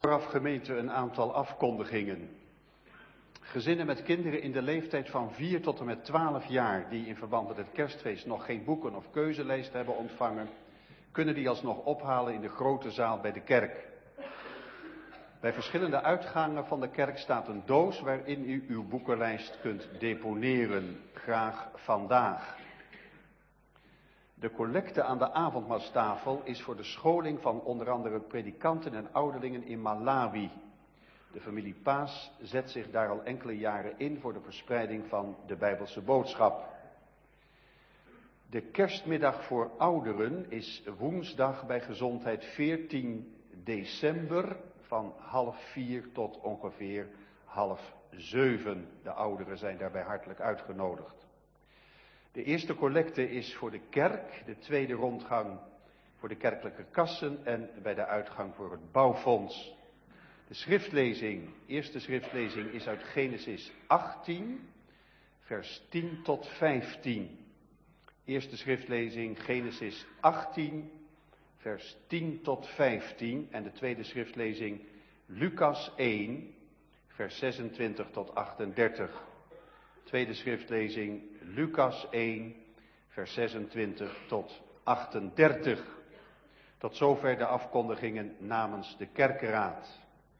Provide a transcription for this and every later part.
Vooraf gemeente een aantal afkondigingen. Gezinnen met kinderen in de leeftijd van 4 tot en met 12 jaar die in verband met het kerstfeest nog geen boeken of keuzelijst hebben ontvangen, kunnen die alsnog ophalen in de grote zaal bij de kerk. Bij verschillende uitgangen van de kerk staat een doos waarin u uw boekenlijst kunt deponeren, graag vandaag. De collecte aan de avondmaalstafel is voor de scholing van onder andere predikanten en ouderlingen in Malawi. De familie Paas zet zich daar al enkele jaren in voor de verspreiding van de Bijbelse boodschap. De kerstmiddag voor ouderen is woensdag bij Gezondheid 14 december van 3:30 tot ongeveer 6:30. De ouderen zijn daarbij hartelijk uitgenodigd. De eerste collecte is voor de kerk, de tweede rondgang voor de kerkelijke kassen en bij de uitgang voor het bouwfonds. De schriftlezing, eerste schriftlezing is uit Genesis 18, vers 10 tot 15. Eerste schriftlezing Genesis 18, vers 10 tot 15. En de tweede schriftlezing Lucas 1, vers 26 tot 38. Tweede schriftlezing Lucas 1, vers 26 tot 38. Tot zover de afkondigingen namens de kerkenraad.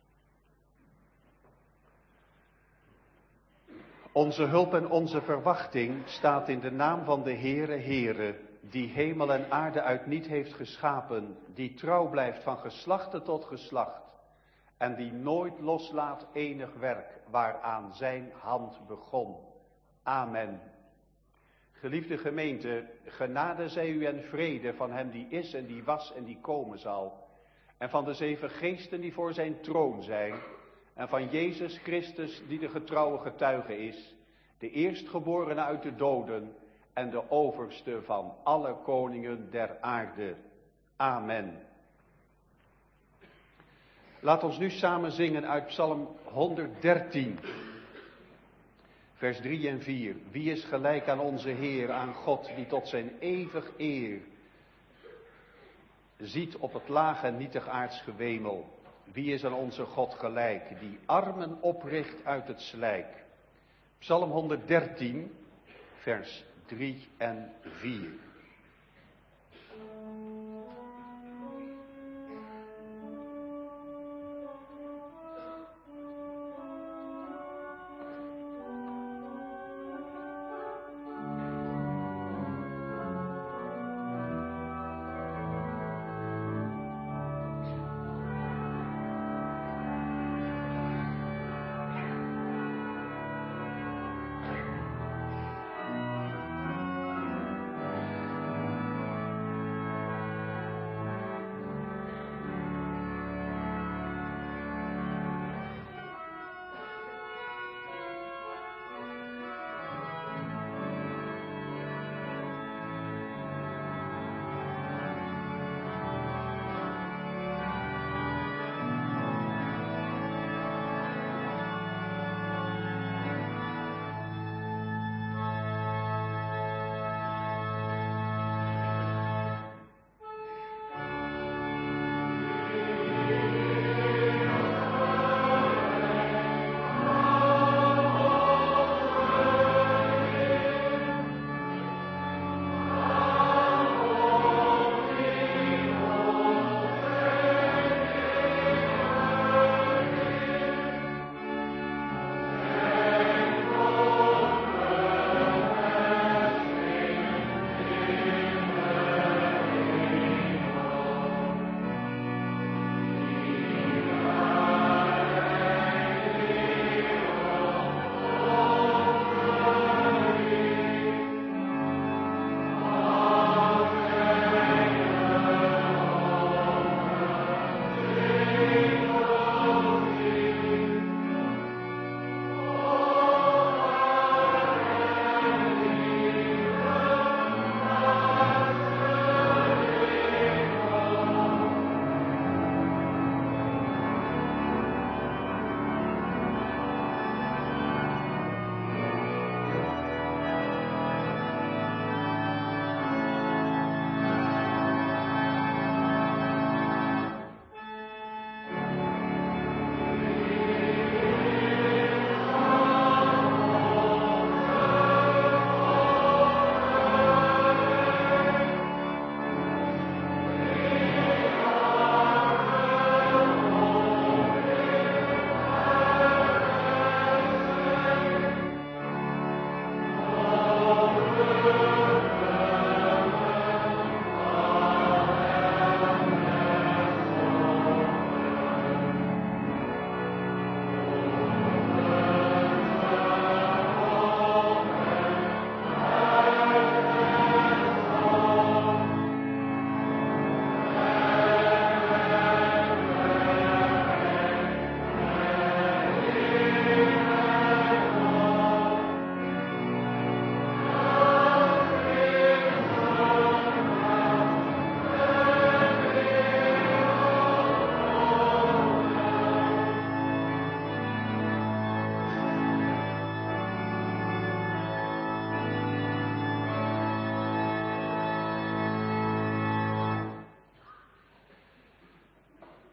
Onze hulp en onze verwachting staat in de naam van de Heere, die hemel en aarde uit niet heeft geschapen, die trouw blijft van geslachte tot geslacht en die nooit loslaat enig werk waaraan zijn hand begon. Amen. Geliefde gemeente, genade zij u en vrede van hem die is en die was en die komen zal, en van de 7 geesten die voor zijn troon zijn, en van Jezus Christus die de getrouwe getuige is, de eerstgeborene uit de doden en de overste van alle koningen der aarde. Amen. Laat ons nu samen zingen uit Psalm 113, vers 3 en 4. Wie is gelijk aan onze Heer, aan God, die tot zijn eeuwig eer ziet op het laag en nietig aards gewemel. Wie is aan onze God gelijk, die armen opricht uit het slijk. Psalm 113, vers 3 en 4.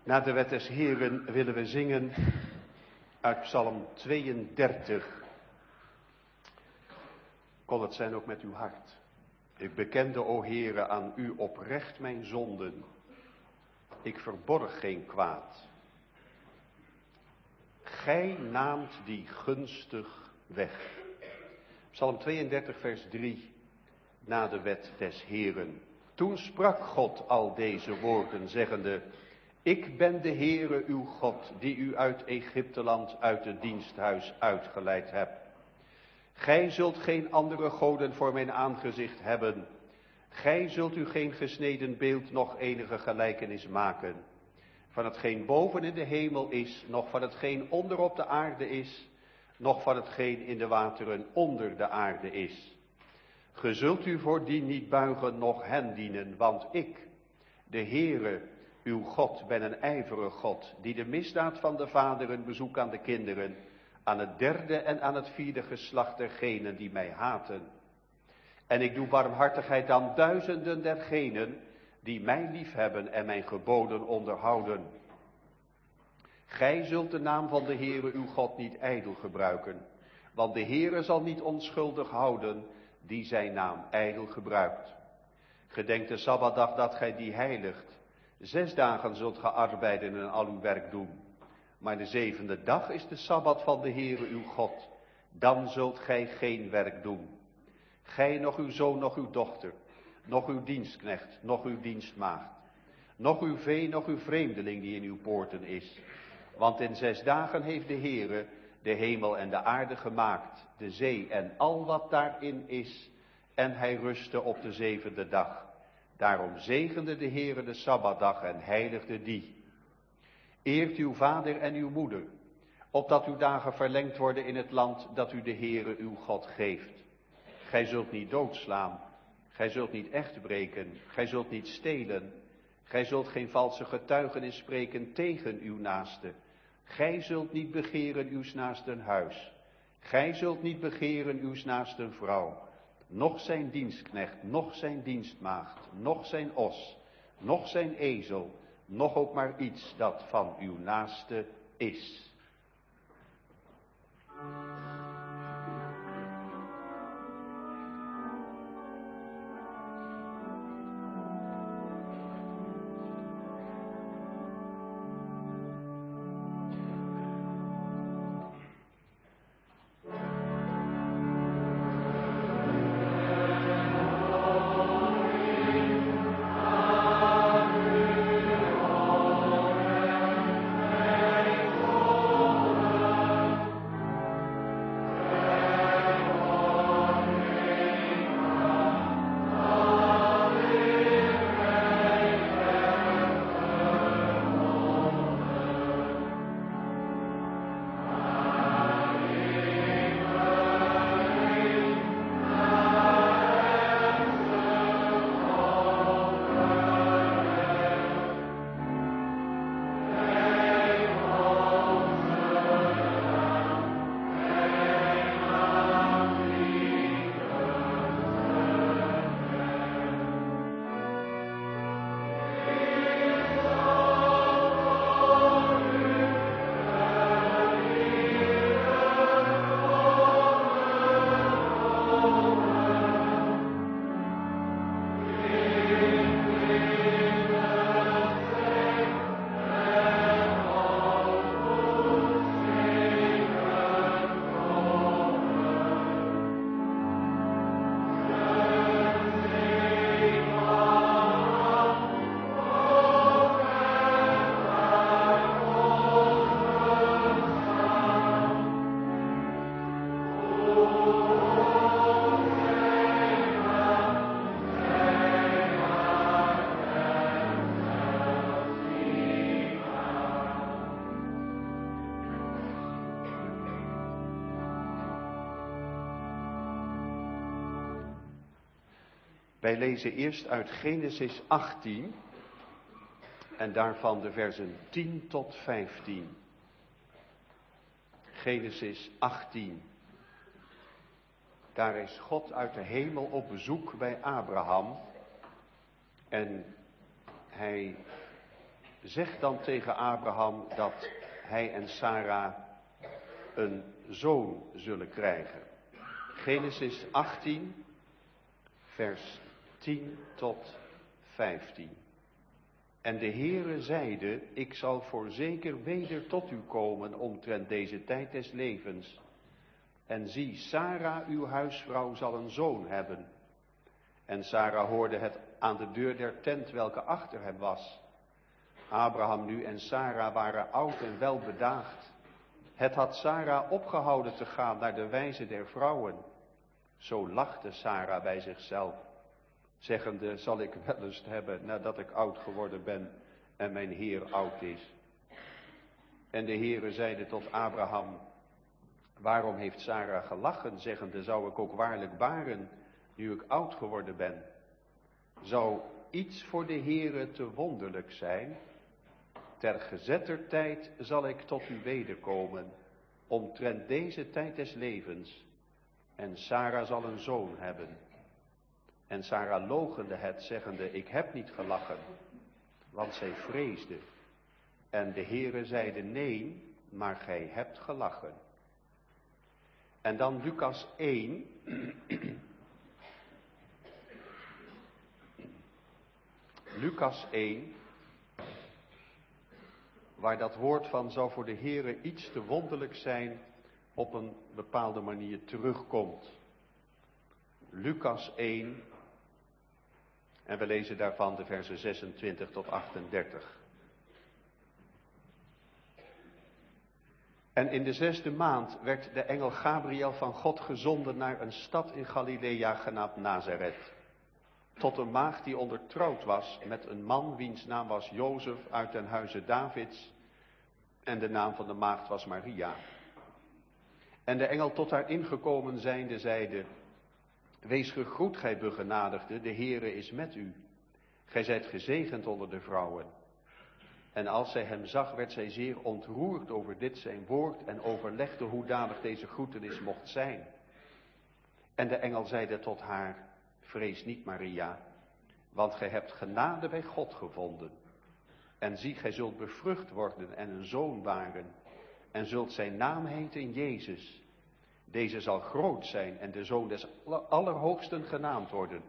Na de wet des Heren willen we zingen uit Psalm 32. Kon het zijn ook met uw hart. Ik bekende, o Heere, aan u oprecht mijn zonden. Ik verborg geen kwaad. Gij naamt die gunstig weg. Psalm 32 vers 3. Na de wet des Heren. Toen sprak God al deze woorden, zeggende: Ik ben de Heere uw God, die u uit Egypteland, uit het diensthuis uitgeleid hebt. Gij zult geen andere goden voor mijn aangezicht hebben. Gij zult u geen gesneden beeld, noch enige gelijkenis maken. Van hetgeen boven in de hemel is, noch van hetgeen onder op de aarde is, noch van hetgeen in de wateren onder de aarde is. Ge zult u voor die niet buigen, noch hen dienen, want ik, de Heere, uw God, ben een ijverige God, die de misdaad van de vaderen bezoekt aan de kinderen, aan het derde en aan het vierde geslacht dergenen die mij haten. En ik doe barmhartigheid aan duizenden dergenen die mij liefhebben en mijn geboden onderhouden. Gij zult de naam van de Heere uw God niet ijdel gebruiken, want de Heere zal niet onschuldig houden die zijn naam ijdel gebruikt. Gedenk de Sabbatdag dat gij die heiligt. 6 dagen zult ge arbeiden en al uw werk doen. Maar de 7e dag is de Sabbat van de Heere uw God. Dan zult gij geen werk doen. Gij, nog uw zoon, nog uw dochter, nog uw dienstknecht, nog uw dienstmaagd, nog uw vee, nog uw vreemdeling die in uw poorten is. Want in 6 dagen heeft de Heere de hemel en de aarde gemaakt, de zee en al wat daarin is. En hij rustte op de 7e dag. Daarom zegende de Heere de Sabbatdag en heiligde die. Eert uw vader en uw moeder, opdat uw dagen verlengd worden in het land dat u de Heere uw God geeft. Gij zult niet doodslaan, gij zult niet echt breken, gij zult niet stelen, gij zult geen valse getuigenis spreken tegen uw naaste. Gij zult niet begeren uws naasten huis, gij zult niet begeren uws naasten vrouw, noch zijn dienstknecht, noch zijn dienstmaagd, noch zijn os, noch zijn ezel, noch ook maar iets dat van uw naaste is. Wij lezen eerst uit Genesis 18 en daarvan de versen 10 tot 15. Genesis 18. Daar is God uit de hemel op bezoek bij Abraham. En hij Zeg dan tegen Abraham dat hij en Sarah een zoon zullen krijgen. Genesis 18, vers 10 tot 15. En de Heere zeide, ik zal voorzeker weder tot u komen omtrent deze tijd des levens. En zie, Sarah, uw huisvrouw, zal een zoon hebben. En Sarah hoorde het aan de deur der tent, welke achter hem was. Abraham nu en Sarah waren oud en welbedaagd. Het had Sarah opgehouden te gaan naar de wijze der vrouwen. Zo lachte Sarah bij zichzelf, zeggende, zal ik wellust hebben nadat ik oud geworden ben en mijn Heer oud is. En de Heere zeide tot Abraham, waarom heeft Sarah gelachen, zeggende, zou ik ook waarlijk baren, nu ik oud geworden ben? Zou iets voor de Heere te wonderlijk zijn? Ter gezetter tijd zal ik tot u wederkomen, omtrent deze tijd des levens. En Sarah zal een zoon hebben. En Sarah loochende het, zeggende, ik heb niet gelachen, want zij vreesde. En de Heere zeide, nee, maar gij hebt gelachen. En dan Lucas 1. Lucas 1, waar dat woord van zou voor de Heere iets te wonderlijk zijn, op een bepaalde manier terugkomt. Lucas 1, en we lezen daarvan de versen 26 tot 38. En in de 6e maand werd de engel Gabriel van God gezonden naar een stad in Galilea genaamd Nazareth. Tot een maagd die ondertrouwd was met een man wiens naam was Jozef uit den huize Davids. En de naam van de maagd was Maria. En de engel tot haar ingekomen zijnde zeide, wees gegroet, gij begenadigde, de Heere is met u. Gij zijt gezegend onder de vrouwen. En als zij hem zag, werd zij zeer ontroerd over dit zijn woord en overlegde hoedanig deze groetenis mocht zijn. En de engel zeide tot haar, vrees niet, Maria, want gij hebt genade bij God gevonden. En zie, gij zult bevrucht worden en een zoon baren, en zult zijn naam heten Jezus. Deze zal groot zijn en de Zoon des Allerhoogsten genaamd worden.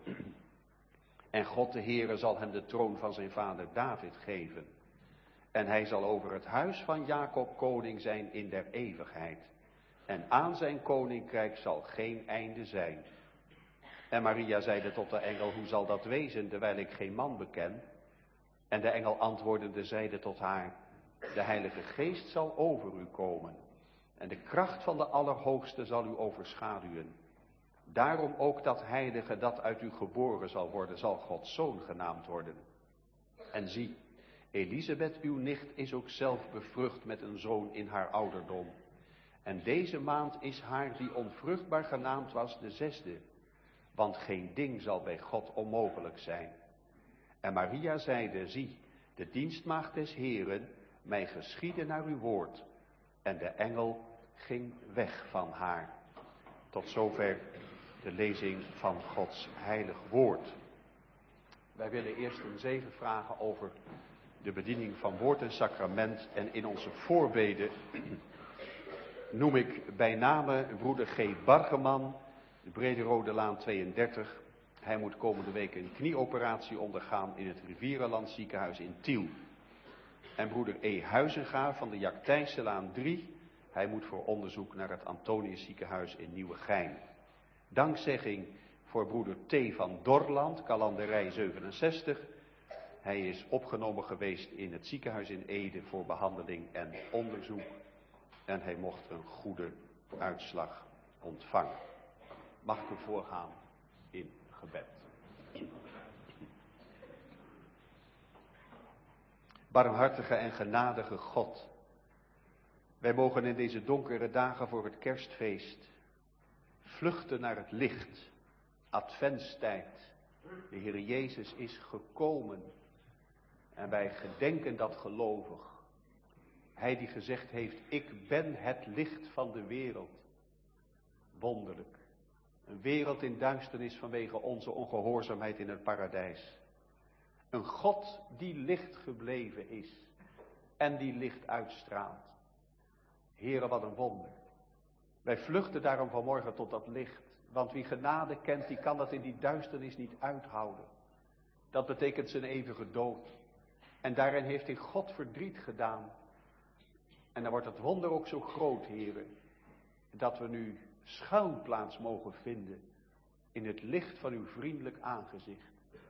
En God de Heere zal hem de troon van zijn vader David geven. En hij zal over het huis van Jacob koning zijn in der eeuwigheid. En aan zijn koninkrijk zal geen einde zijn. En Maria zeide tot de engel, hoe zal dat wezen, terwijl ik geen man beken? En de engel antwoordende zeide tot haar, de Heilige Geest zal over u komen. En de kracht van de Allerhoogste zal u overschaduwen. Daarom ook dat heilige dat uit u geboren zal worden, zal Gods zoon genaamd worden. En zie, Elisabeth, uw nicht, is ook zelf bevrucht met een zoon in haar ouderdom. En deze maand is haar die onvruchtbaar genaamd was de 6e. Want geen ding zal bij God onmogelijk zijn. En Maria zeide, zie, de dienstmaagd des Heeren, mij geschieden naar uw woord. En de engel ging weg van haar. Tot zover de lezing van Gods heilig woord. Wij willen eerst een zegen vragen over de bediening van woord en sacrament. En in onze voorbeden noem ik bij name broeder G. Bargeman, de Brederode Laan 32. Hij moet komende week een knieoperatie ondergaan in het Rivierenland ziekenhuis in Tiel. En broeder E. Huizenga van de Jaktijnselaan 3. Hij moet voor onderzoek naar het Antonius ziekenhuis in Nieuwegein. Dankzegging voor broeder T. van Dorland, kalanderij 67. Hij is opgenomen geweest in het ziekenhuis in Ede voor behandeling en onderzoek. En hij mocht een goede uitslag ontvangen. Mag ik u voorgaan in gebed. Barmhartige en genadige God, wij mogen in deze donkere dagen voor het kerstfeest vluchten naar het licht, adventstijd. De Heer Jezus is gekomen en wij gedenken dat gelovig. Hij die gezegd heeft, ik ben het licht van de wereld. Wonderlijk. Een wereld in duisternis vanwege onze ongehoorzaamheid in het paradijs. Een God die licht gebleven is en die licht uitstraalt. Heere, wat een wonder. Wij vluchten daarom vanmorgen tot dat licht. Want wie genade kent, die kan dat in die duisternis niet uithouden. Dat betekent zijn eeuwige dood. En daarin heeft hij God verdriet gedaan. En dan wordt het wonder ook zo groot, Heere, dat we nu schuilplaats mogen vinden in het licht van uw vriendelijk aangezicht.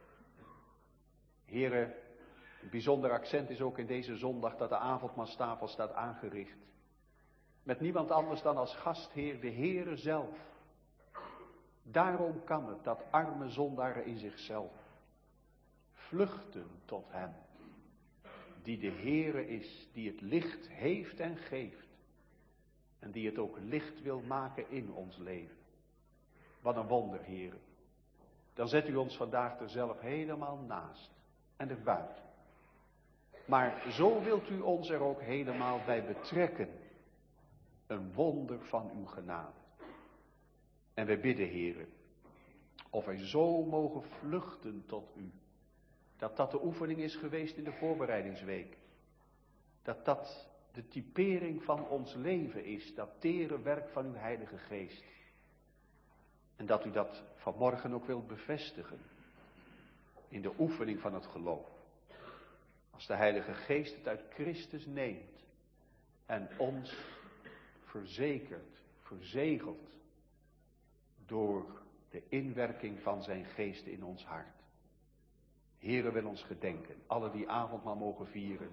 Heere, een bijzonder accent is ook in deze zondag dat de avondmaalstafel staat aangericht. Met niemand anders dan als gastheer de Heere zelf. Daarom kan het dat arme zondaren in zichzelf vluchten tot hem, die de Heere is, die het licht heeft en geeft. En die het ook licht wil maken in ons leven. Wat een wonder, Heere. Dan zet u ons vandaag er zelf helemaal naast en erbuiten. Maar zo wilt u ons er ook helemaal bij betrekken. Een wonder van uw genade. En wij bidden, Heere, of wij zo mogen vluchten tot u. Dat de oefening is geweest in de voorbereidingsweek. Dat de typering van ons leven is, dat tere werk van uw Heilige Geest. En dat u dat vanmorgen ook wilt bevestigen in de oefening van het geloof. Als de Heilige Geest het uit Christus neemt en ons verzekert, verzegelt door de inwerking van zijn Geest in ons hart. Heere, wil ons gedenken, alle die avondmaal mogen vieren.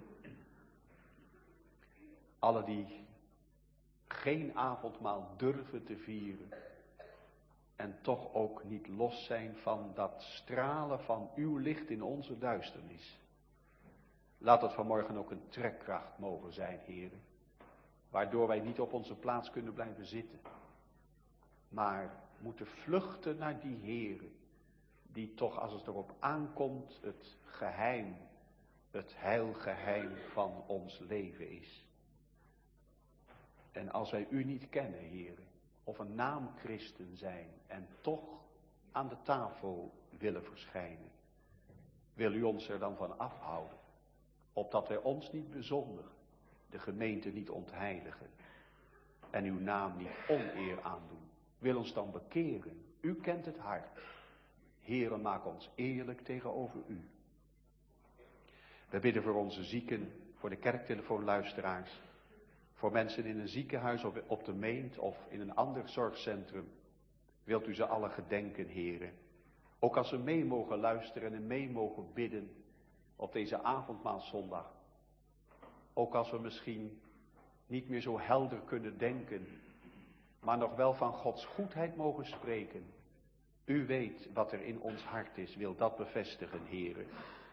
Alle die geen avondmaal durven te vieren. En toch ook niet los zijn van dat stralen van uw licht in onze duisternis. Laat het vanmorgen ook een trekkracht mogen zijn, Heere. Waardoor wij niet op onze plaats kunnen blijven zitten. Maar moeten vluchten naar die Heere. Die toch, als het erop aankomt, het geheim, het heilgeheim van ons leven is. En als wij u niet kennen, Heere, of een naamchristen zijn en toch aan de tafel willen verschijnen, wil u ons er dan van afhouden, opdat wij ons niet bezondigen, de gemeente niet ontheiligen en uw naam niet oneer aandoen. Wil ons dan bekeren, u kent het hart. Heere, maak ons eerlijk tegenover u. We bidden voor onze zieken, voor de kerktelefoonluisteraars, voor mensen in een ziekenhuis of op de Meent of in een ander zorgcentrum. Wilt u ze alle gedenken, Heere. Ook als we mee mogen luisteren en mee mogen bidden op deze avondmaalszondag. Ook als we misschien niet meer zo helder kunnen denken, maar nog wel van Gods goedheid mogen spreken. U weet wat er in ons hart is, wil dat bevestigen, Heere.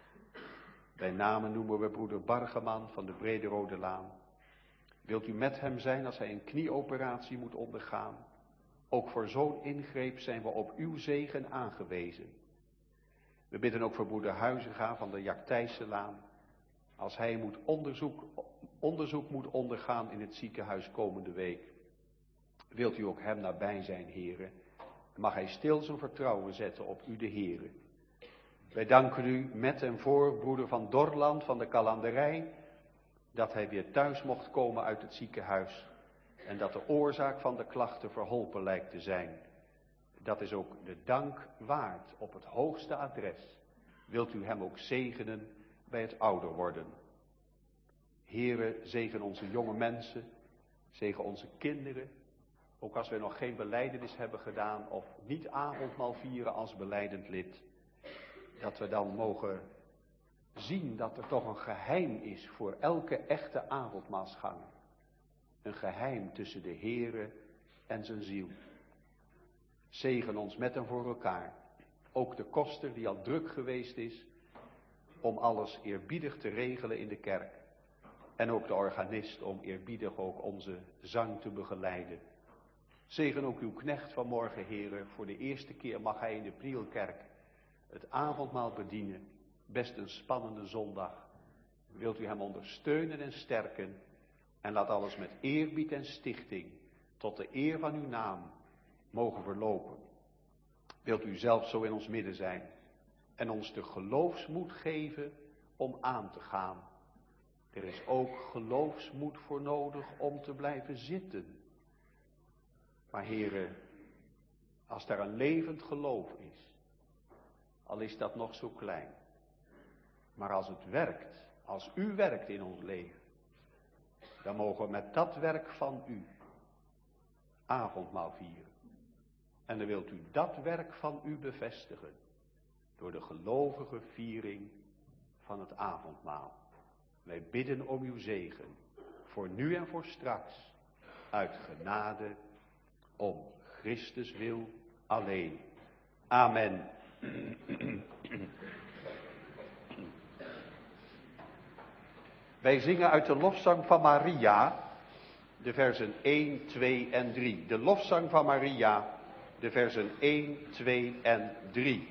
Bij name noemen we broeder Bargeman van de Brede Rode Laan. Wilt u met hem zijn als hij een knieoperatie moet ondergaan? Ook voor zo'n ingreep zijn we op uw zegen aangewezen. We bidden ook voor broeder Huizinga van de Jack Thijssenlaan. Als hij onderzoek moet ondergaan in het ziekenhuis komende week. Wilt u ook hem nabij zijn, Heere? Mag hij stil zijn vertrouwen zetten op u, de Heere. Wij danken u met en voor broeder van Dorland van de Kalanderij, dat hij weer thuis mocht komen uit het ziekenhuis en dat de oorzaak van de klachten verholpen lijkt te zijn. Dat is ook de dank waard op het hoogste adres. Wilt u hem ook zegenen bij het ouder worden. Heere, zegen onze jonge mensen, zegen onze kinderen. Ook als wij nog geen belijdenis hebben gedaan of niet avondmaal vieren als belijdend lid. Dat we dan mogen zien dat er toch een geheim is voor elke echte avondmaalsganger. Een geheim tussen de Heere en zijn ziel. Zegen ons met en voor elkaar. Ook de koster die al druk geweest is om alles eerbiedig te regelen in de kerk. En ook de organist om eerbiedig ook onze zang te begeleiden. Zegen ook uw knecht vanmorgen, Heere. Voor de eerste keer mag hij in de Prielkerk het avondmaal bedienen. Best een spannende zondag. Wilt u hem ondersteunen en sterken. En laat alles met eerbied en stichting tot de eer van uw naam mogen verlopen. Wilt u zelf zo in ons midden zijn. en ons de geloofsmoed geven om aan te gaan. Er is ook geloofsmoed voor nodig om te blijven zitten. Maar Heere, als daar een levend geloof is, al is dat nog zo klein, maar als het werkt, als u werkt in ons leven, dan mogen we met dat werk van u avondmaal vieren. En dan wilt u dat werk van u bevestigen door de gelovige viering van het avondmaal. Wij bidden om uw zegen, voor nu en voor straks, uit genade, om Christus wil alleen. Amen. Wij zingen uit de lofzang van Maria, de versen 1, 2 en 3. De lofzang van Maria, de versen 1, 2 en 3.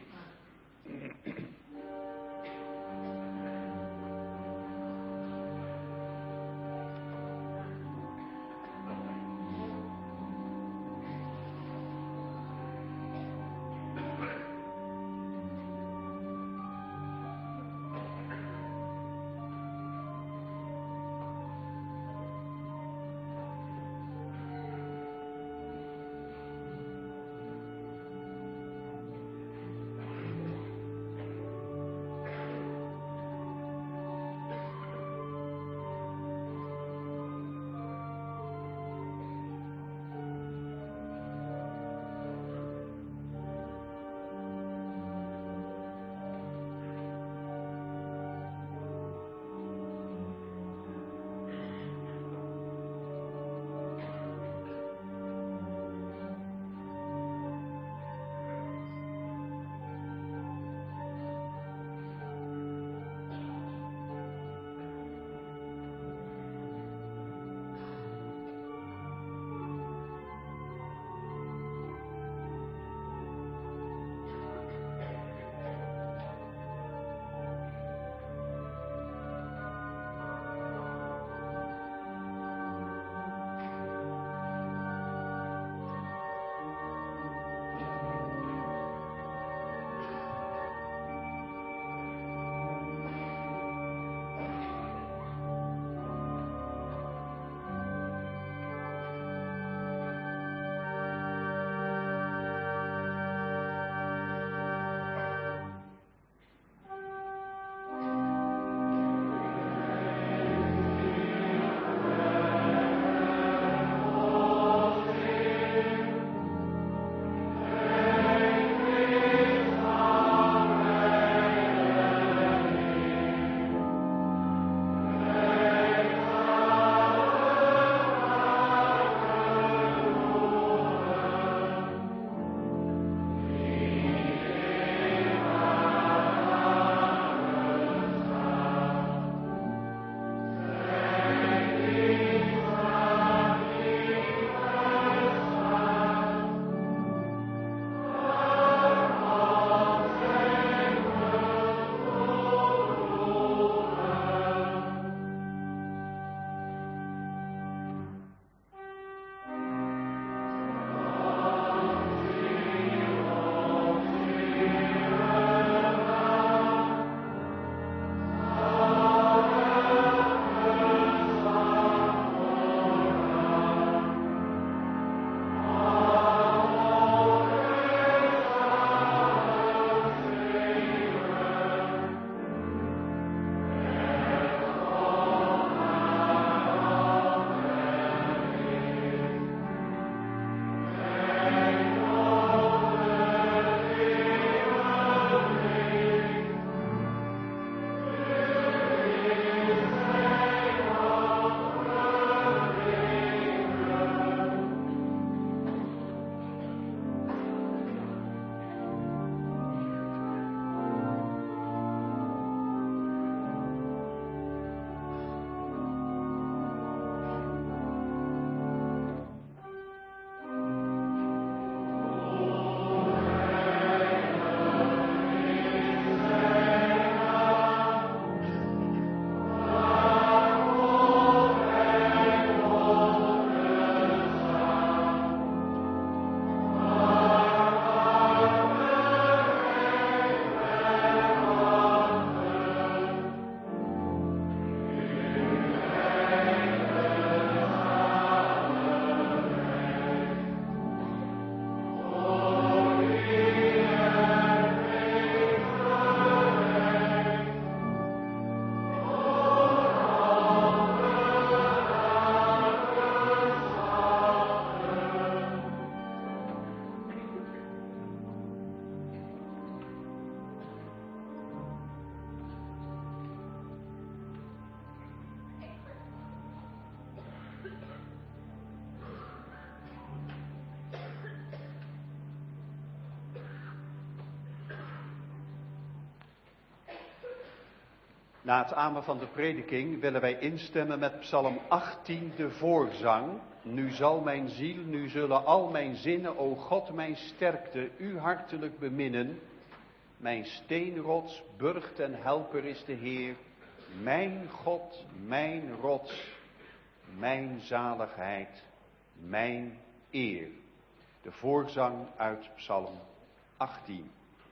Na het amen van de prediking willen wij instemmen met Psalm 18, de voorzang. Nu zal mijn ziel, nu zullen al mijn zinnen, o God, mijn sterkte, u hartelijk beminnen. Mijn steenrots, burcht en helper is de Heer. Mijn God, mijn rots, mijn zaligheid, mijn eer. De voorzang uit Psalm 18.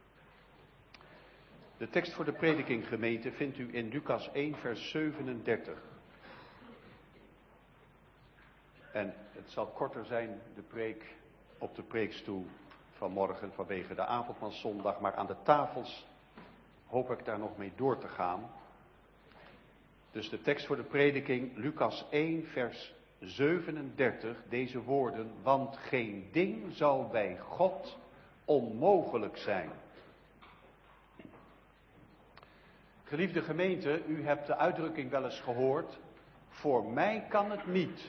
De tekst voor de prediking, gemeente, vindt u in Lucas 1, vers 37. En het zal korter zijn, de preek op de preekstoel vanmorgen vanwege de avondmaalszondag, maar aan de tafels hoop ik daar nog mee door te gaan. Dus de tekst voor de prediking, Lucas 1, vers 37, deze woorden: want geen ding zal bij God onmogelijk zijn. Geliefde gemeente, u hebt de uitdrukking wel eens gehoord: voor mij kan het niet.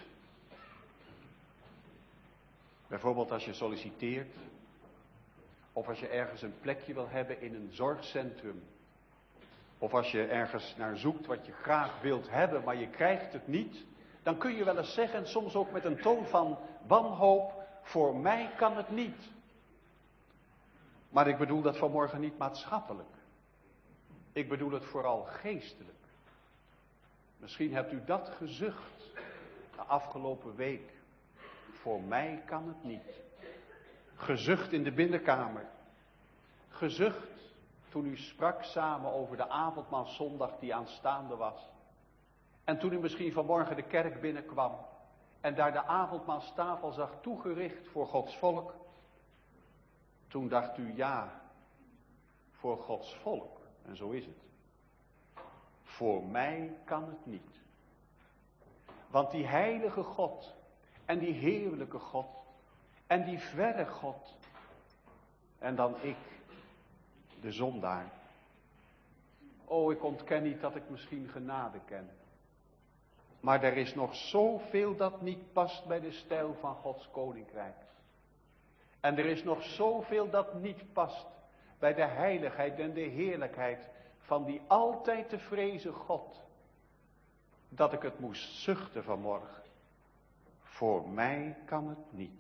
Bijvoorbeeld als je solliciteert, of als je ergens een plekje wil hebben in een zorgcentrum, of als je ergens naar zoekt wat je graag wilt hebben, maar je krijgt het niet, dan kun je wel eens zeggen, en soms ook met een toon van wanhoop: voor mij kan het niet. Maar ik bedoel dat vanmorgen niet maatschappelijk. Ik bedoel het vooral geestelijk. Misschien hebt u dat gezucht de afgelopen week. Voor mij kan het niet. Gezucht in de binnenkamer. Gezucht toen u sprak samen over de avondmaalszondag die aanstaande was. En toen u misschien vanmorgen de kerk binnenkwam en daar de avondmaalstafel zag toegericht voor Gods volk. Toen dacht u: ja, voor Gods volk. En zo is het. Voor mij kan het niet. Want die heilige God en die heerlijke God en die verre God en dan ik, de zondaar. Oh, ik ontken niet dat ik misschien genade ken. Maar er is nog zoveel dat niet past bij de stijl van Gods koninkrijk. En er is nog zoveel dat niet past bij de heiligheid en de heerlijkheid van die altijd te vrezen God, dat ik het moest zuchten vanmorgen. Voor mij kan het niet.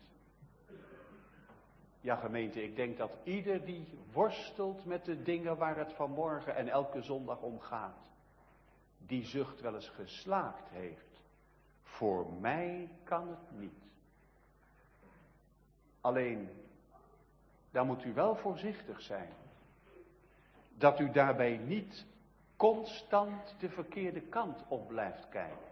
Ja, gemeente, ik denk dat ieder die worstelt met de dingen waar het vanmorgen en elke zondag om gaat, die zucht wel eens geslaakt heeft. Voor mij kan het niet. Alleen, daar moet u wel voorzichtig zijn. Dat u daarbij niet constant de verkeerde kant op blijft kijken.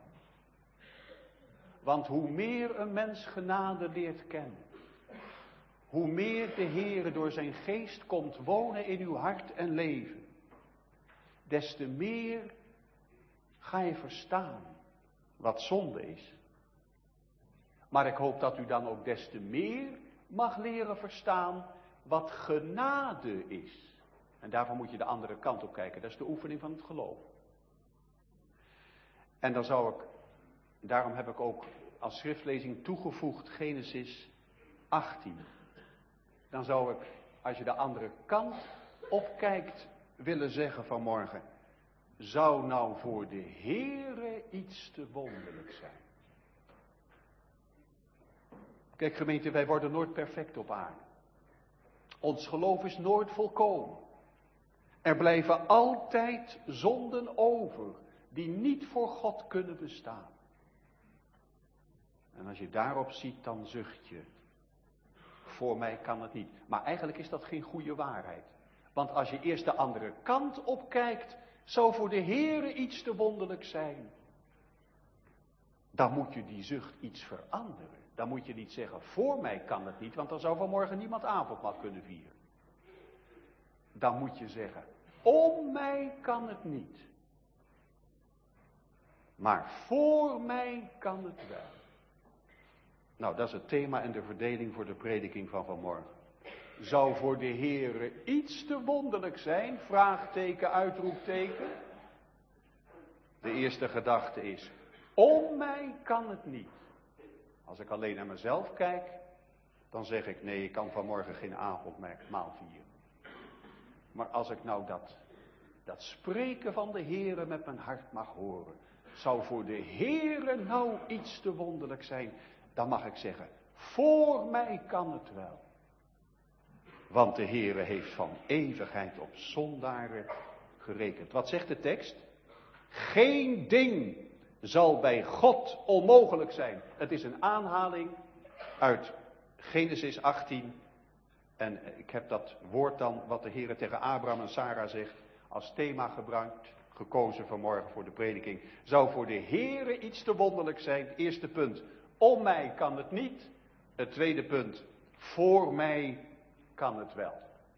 Want hoe meer een mens genade leert kennen, hoe meer de Heere door zijn geest komt wonen in uw hart en leven, des te meer ga je verstaan wat zonde is. Maar ik hoop dat u dan ook des te meer mag leren verstaan wat genade is. En daarvoor moet je de andere kant op kijken. Dat is de oefening van het geloof. En daarom heb ik ook als schriftlezing toegevoegd Genesis 18. Dan zou ik, als je de andere kant opkijkt, willen zeggen vanmorgen: zou nou voor de Heere iets te wonderlijk zijn? Kijk, gemeente, wij worden nooit perfect op aarde. Ons geloof is nooit volkomen. Er blijven altijd zonden over die niet voor God kunnen bestaan. En als je daarop ziet, dan zucht je: voor mij kan het niet. Maar eigenlijk is dat geen goede waarheid. Want als je eerst de andere kant op kijkt, zou voor de Heere iets te wonderlijk zijn. Dan moet je die zucht iets veranderen. Dan moet je niet zeggen: voor mij kan het niet, want dan zou vanmorgen niemand avondmaal kunnen vieren. Dan moet je zeggen: om mij kan het niet. Maar voor mij kan het wel. Nou, dat is het thema en de verdeling voor de prediking van vanmorgen. Zou voor de Heere iets te wonderlijk zijn? Vraagteken, uitroepteken. De eerste gedachte is: om mij kan het niet. Als ik alleen naar mezelf kijk, dan zeg ik: nee, ik kan vanmorgen geen avondmaal vieren. Maar als ik nou dat dat spreken van de Heere met mijn hart mag horen. Zou voor de Heere nou iets te wonderlijk zijn, dan mag ik zeggen, voor mij kan het wel. Want de Heere heeft van eeuwigheid op zondaren gerekend. Wat zegt de tekst? Geen ding zal bij God onmogelijk zijn. Het is een aanhaling uit Genesis 18. En ik heb dat woord dan, wat de Heere tegen Abraham en Sarah zegt, als thema gebruikt, gekozen vanmorgen voor de prediking. Zou voor de Heere iets te wonderlijk zijn? Het eerste punt, om mij kan het niet. Het tweede punt, voor mij kan het wel.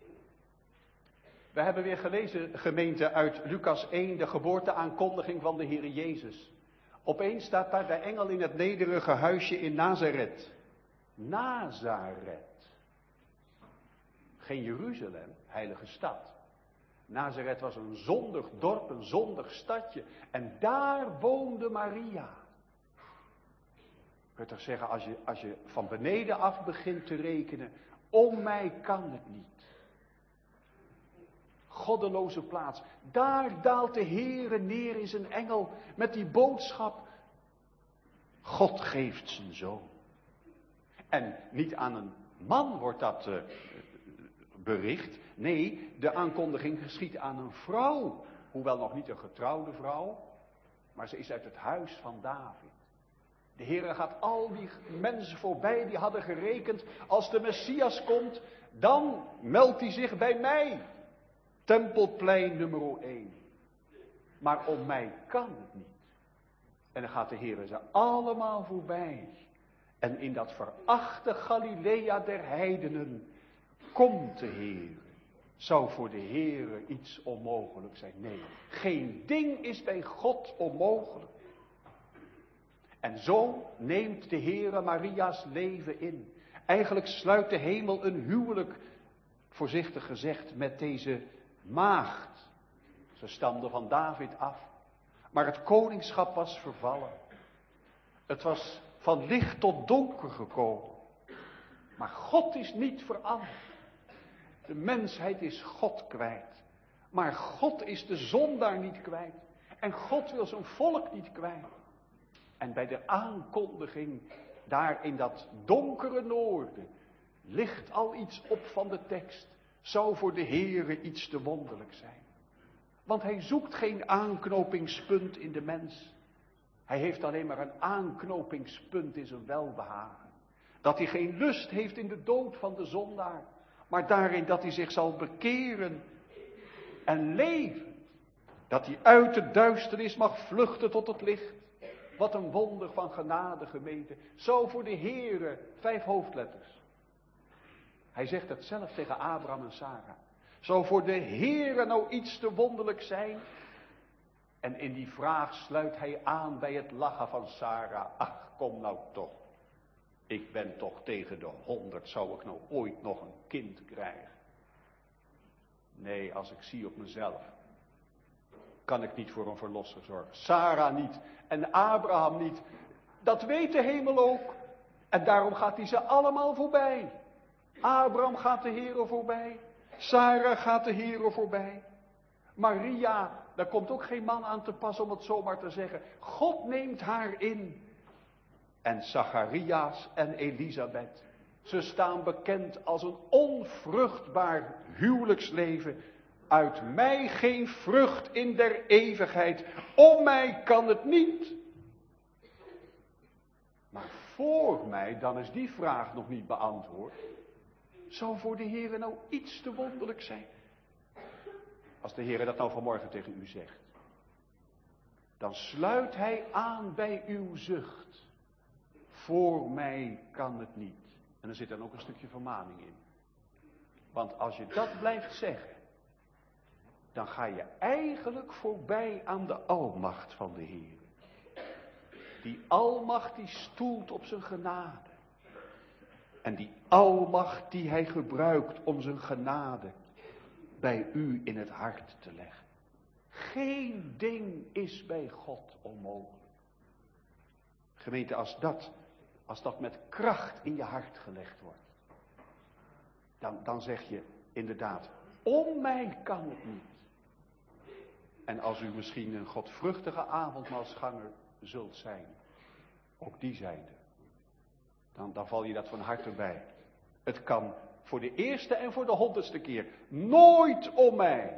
We hebben weer gelezen, gemeente, uit Lucas 1, de geboorteaankondiging van de Heere Jezus. Opeens staat daar de engel in het nederige huisje in Nazareth. Nazareth. Geen Jeruzalem, heilige stad. Nazareth was een zondig dorp, een zondig stadje. En daar woonde Maria. Je kunt toch zeggen, als je van beneden af begint te rekenen, om mij kan het niet. Goddeloze plaats. Daar daalt de Heere neer in zijn engel met die boodschap. God geeft zijn zoon. En niet aan een man wordt dat bericht. Nee, de aankondiging geschiet aan een vrouw. Hoewel nog niet een getrouwde vrouw. Maar ze is uit het huis van David. De Heere gaat al die mensen voorbij die hadden gerekend. Als de Messias komt, dan meldt hij zich bij mij. Tempelplein nummer 1. Maar om mij kan het niet. En dan gaat de Heere ze allemaal voorbij. En in dat verachte Galilea der heidenen komt de Heere. Zou voor de Heere iets onmogelijk zijn? Nee, geen ding is bij God onmogelijk. En zo neemt de Heere Maria's leven in. Eigenlijk sluit de hemel een huwelijk, voorzichtig gezegd, met deze maagd. Ze stamde van David af. Maar het koningschap was vervallen. Het was van licht tot donker gekomen. Maar God is niet veranderd. De mensheid is God kwijt. Maar God is de zondaar niet kwijt. En God wil zijn volk niet kwijt. En bij de aankondiging daar in dat donkere noorden ligt al iets op van de tekst. Zou voor de Heere iets te wonderlijk zijn. Want hij zoekt geen aanknopingspunt in de mens. Hij heeft alleen maar een aanknopingspunt in zijn welbehagen. Dat hij geen lust heeft in de dood van de zondaar. Maar daarin dat hij zich zal bekeren en leven. Dat hij uit de duisternis mag vluchten tot het licht. Wat een wonder van genade, gemeente. Zo voor de Heere, 5 hoofdletters. Hij zegt het zelf tegen Abraham en Sarah. Zou voor de Heere nou iets te wonderlijk zijn? En in die vraag sluit hij aan bij het lachen van Sarah. Ach, kom nou toch. Ik ben toch tegen de 100, zou ik nou ooit nog een kind krijgen? Nee, als ik zie op mezelf, kan ik niet voor een verlosser zorgen. Sarah niet en Abraham niet. Dat weet de hemel ook. En daarom gaat hij ze allemaal voorbij. Abraham gaat de Heere voorbij. Sarah gaat de Heere voorbij. Maria, daar komt ook geen man aan te pas om het zomaar te zeggen. God neemt haar in. En Zacharias en Elisabeth, ze staan bekend als een onvruchtbaar huwelijksleven. Uit mij geen vrucht in der eeuwigheid. Om mij kan het niet. Maar voor mij, dan is die vraag nog niet beantwoord. Zou voor de Heere nou iets te wonderlijk zijn? Als de Heere dat nou vanmorgen tegen u zegt. Dan sluit hij aan bij uw zucht. Voor mij kan het niet. En er zit dan ook een stukje vermaning in. Want als je dat blijft zeggen, dan ga je eigenlijk voorbij aan de almacht van de Heer. Die almacht die stoelt op zijn genade. En die almacht die hij gebruikt om zijn genade bij u in het hart te leggen. Geen ding is bij God onmogelijk. Gemeente, als dat met kracht in je hart gelegd wordt. Dan zeg je inderdaad, om mij kan het niet. En als u misschien een godvruchtige avondmaalsganger zult zijn, ook die zijn er, dan val je dat van harte bij. Het kan voor de eerste en voor de 100ste keer nooit om mij.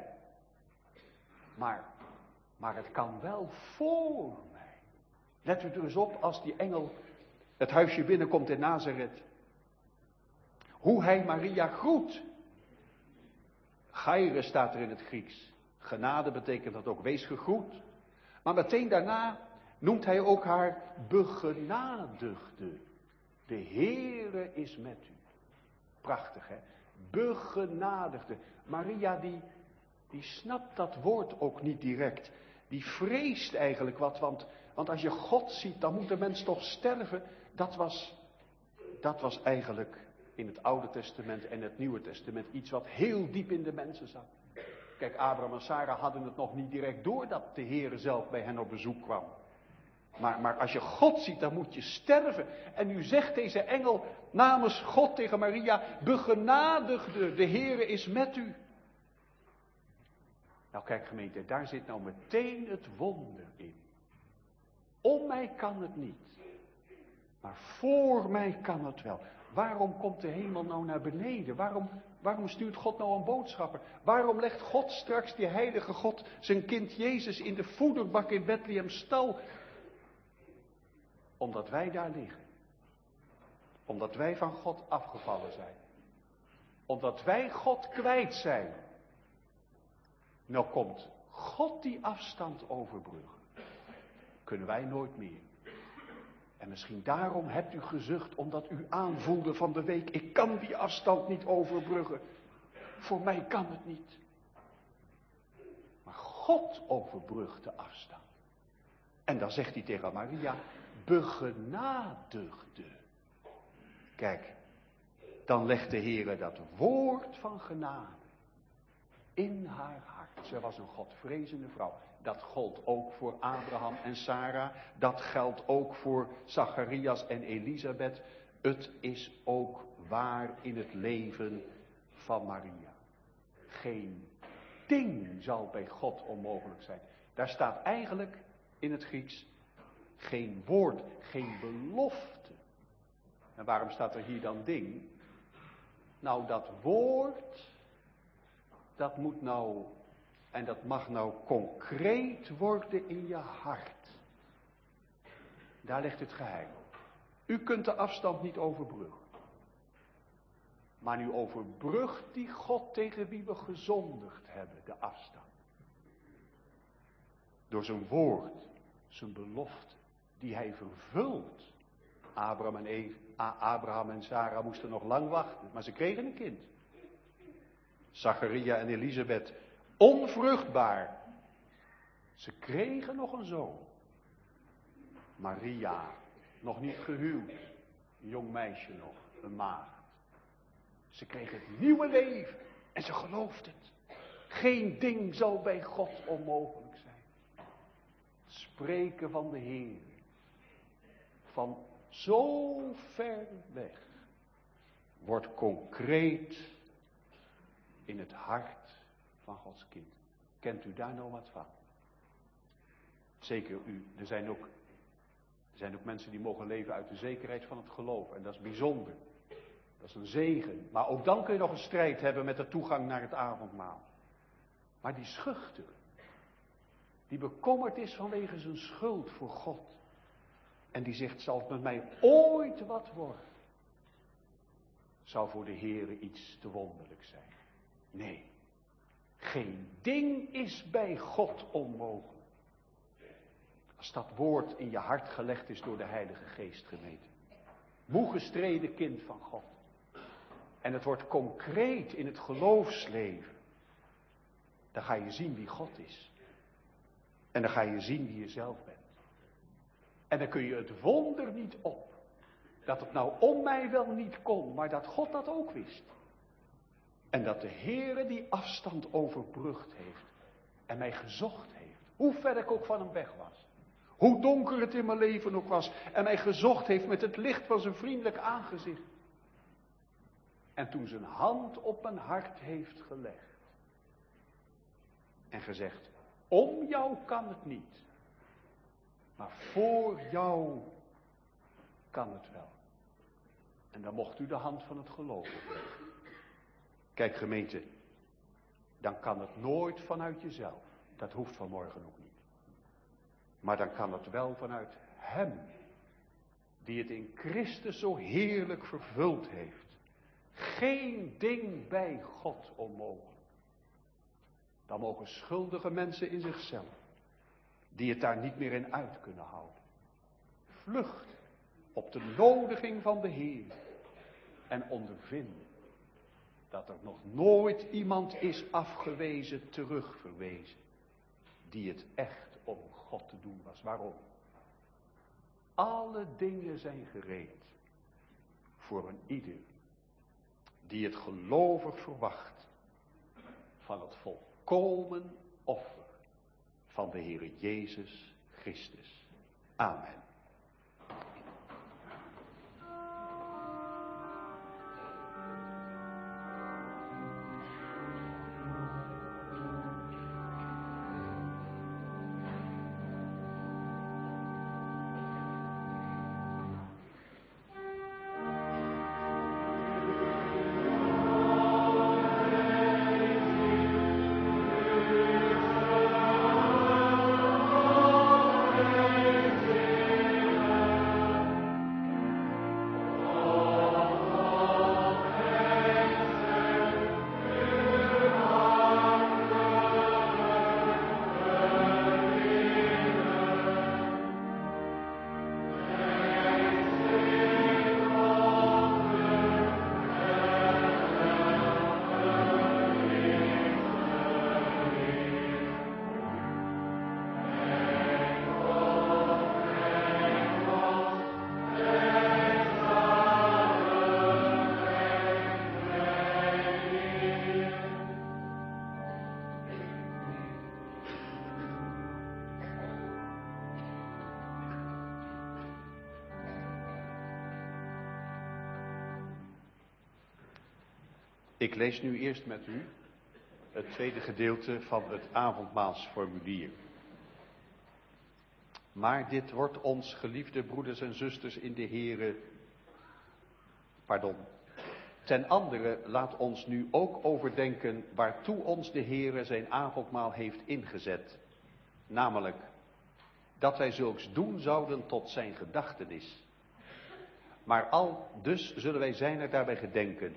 Maar het kan wel voor mij. Let u er eens op als die engel het huisje binnenkomt in Nazareth. Hoe hij Maria groet. Chaire staat er in het Grieks. Genade betekent dat ook, wees gegroet. Maar meteen daarna noemt hij ook haar begenadigde. De Heere is met u. Prachtig, hè? Begenadigde. Maria die snapt dat woord ook niet direct. Die vreest eigenlijk wat, want als je God ziet, dan moet de mens toch sterven. Dat was eigenlijk in het Oude Testament en het Nieuwe Testament iets wat heel diep in de mensen zat. Kijk, Abraham en Sarah hadden het nog niet direct door dat de Heere zelf bij hen op bezoek kwam. Maar als je God ziet, dan moet je sterven. En nu zegt deze engel namens God tegen Maria, begenadigde, de Heere is met u. Nou kijk gemeente, daar zit nou meteen het wonder in. Om mij kan het niet. Maar voor mij kan het wel. Waarom komt de hemel nou naar beneden? Waarom stuurt God nou een boodschapper? Waarom legt God straks, die heilige God, zijn kind Jezus in de voederbak in Bethlehem stal? Omdat wij daar liggen. Omdat wij van God afgevallen zijn. Omdat wij God kwijt zijn. Nou komt God die afstand overbruggen. Kunnen wij nooit meer. En misschien daarom hebt u gezucht, omdat u aanvoelde van de week, ik kan die afstand niet overbruggen. Voor mij kan het niet. Maar God overbrugt de afstand. En dan zegt hij tegen Maria, begenadigde. Kijk, dan legt de Heere dat woord van genade in haar hart. Ze was een Godvrezende vrouw. Dat gold ook voor Abraham en Sarah. Dat geldt ook voor Zacharias en Elisabeth. Het is ook waar in het leven van Maria. Geen ding zal bij God onmogelijk zijn. Daar staat eigenlijk in het Grieks geen woord, geen belofte. En waarom staat er hier dan ding? Nou, dat woord, dat moet nou, en dat mag nou concreet worden in je hart. Daar ligt het geheim. U kunt de afstand niet overbruggen. Maar nu overbrugt die God tegen wie we gezondigd hebben de afstand. Door zijn woord, zijn belofte, die hij vervult. Abraham en Sarah moesten nog lang wachten, maar ze kregen een kind. Zacharia en Elisabeth, onvruchtbaar. Ze kregen nog een zoon. Maria, nog niet gehuwd, een jong meisje nog, een maagd. Ze kreeg het nieuwe leven en ze gelooft het. Geen ding zal bij God onmogelijk zijn. Spreken van de Heer. Van zo ver weg. Wordt concreet in het hart van Gods kind. Kent u daar nou wat van? Zeker u. Er zijn ook mensen die mogen leven uit de zekerheid van het geloof. En dat is bijzonder. Dat is een zegen. Maar ook dan kun je nog een strijd hebben met de toegang naar het avondmaal. Maar die schuchter, die bekommerd is vanwege zijn schuld voor God. En die zegt, zal het met mij ooit wat worden? Zou voor de Heere iets te wonderlijk zijn? Nee. Geen ding is bij God onmogelijk. Als dat woord in je hart gelegd is door de Heilige Geest, gemeente. Moe gestreden kind van God. En het wordt concreet in het geloofsleven. Dan ga je zien wie God is. En dan ga je zien wie je zelf bent. En dan kun je het wonder niet op. Dat het nou om mij wel niet kon, maar dat God dat ook wist. En dat de Heere die afstand overbrugd heeft. En mij gezocht heeft. Hoe ver ik ook van hem weg was. Hoe donker het in mijn leven ook was. En mij gezocht heeft met het licht van zijn vriendelijk aangezicht. En toen zijn hand op mijn hart heeft gelegd. En gezegd, Om jou kan het niet. Maar voor jou kan het wel. En dan mocht u de hand van het geloof opleggen. Kijk gemeente, dan kan het nooit vanuit jezelf. Dat hoeft vanmorgen ook niet. Maar dan kan het wel vanuit Hem. Die het in Christus zo heerlijk vervuld heeft. Geen ding bij God onmogelijk. Dan mogen schuldige mensen in zichzelf, die het daar niet meer in uit kunnen houden, vluchten op de nodiging van de Heer en ondervinden dat er nog nooit iemand is afgewezen, terugverwezen, die het echt om God te doen was. Waarom? Alle dingen zijn gereed voor een ieder die het gelovig verwacht van het volkomen offer van de Heere Jezus Christus. Amen. Ik lees nu eerst met u het tweede gedeelte van het avondmaalsformulier. Maar dit wordt ons, geliefde broeders en zusters in de Here, ten andere laat ons nu ook overdenken waartoe ons de Heere zijn avondmaal heeft ingezet. Namelijk, dat wij zulks doen zouden tot zijn gedachtenis. Maar al dus zullen wij zijner daarbij gedenken.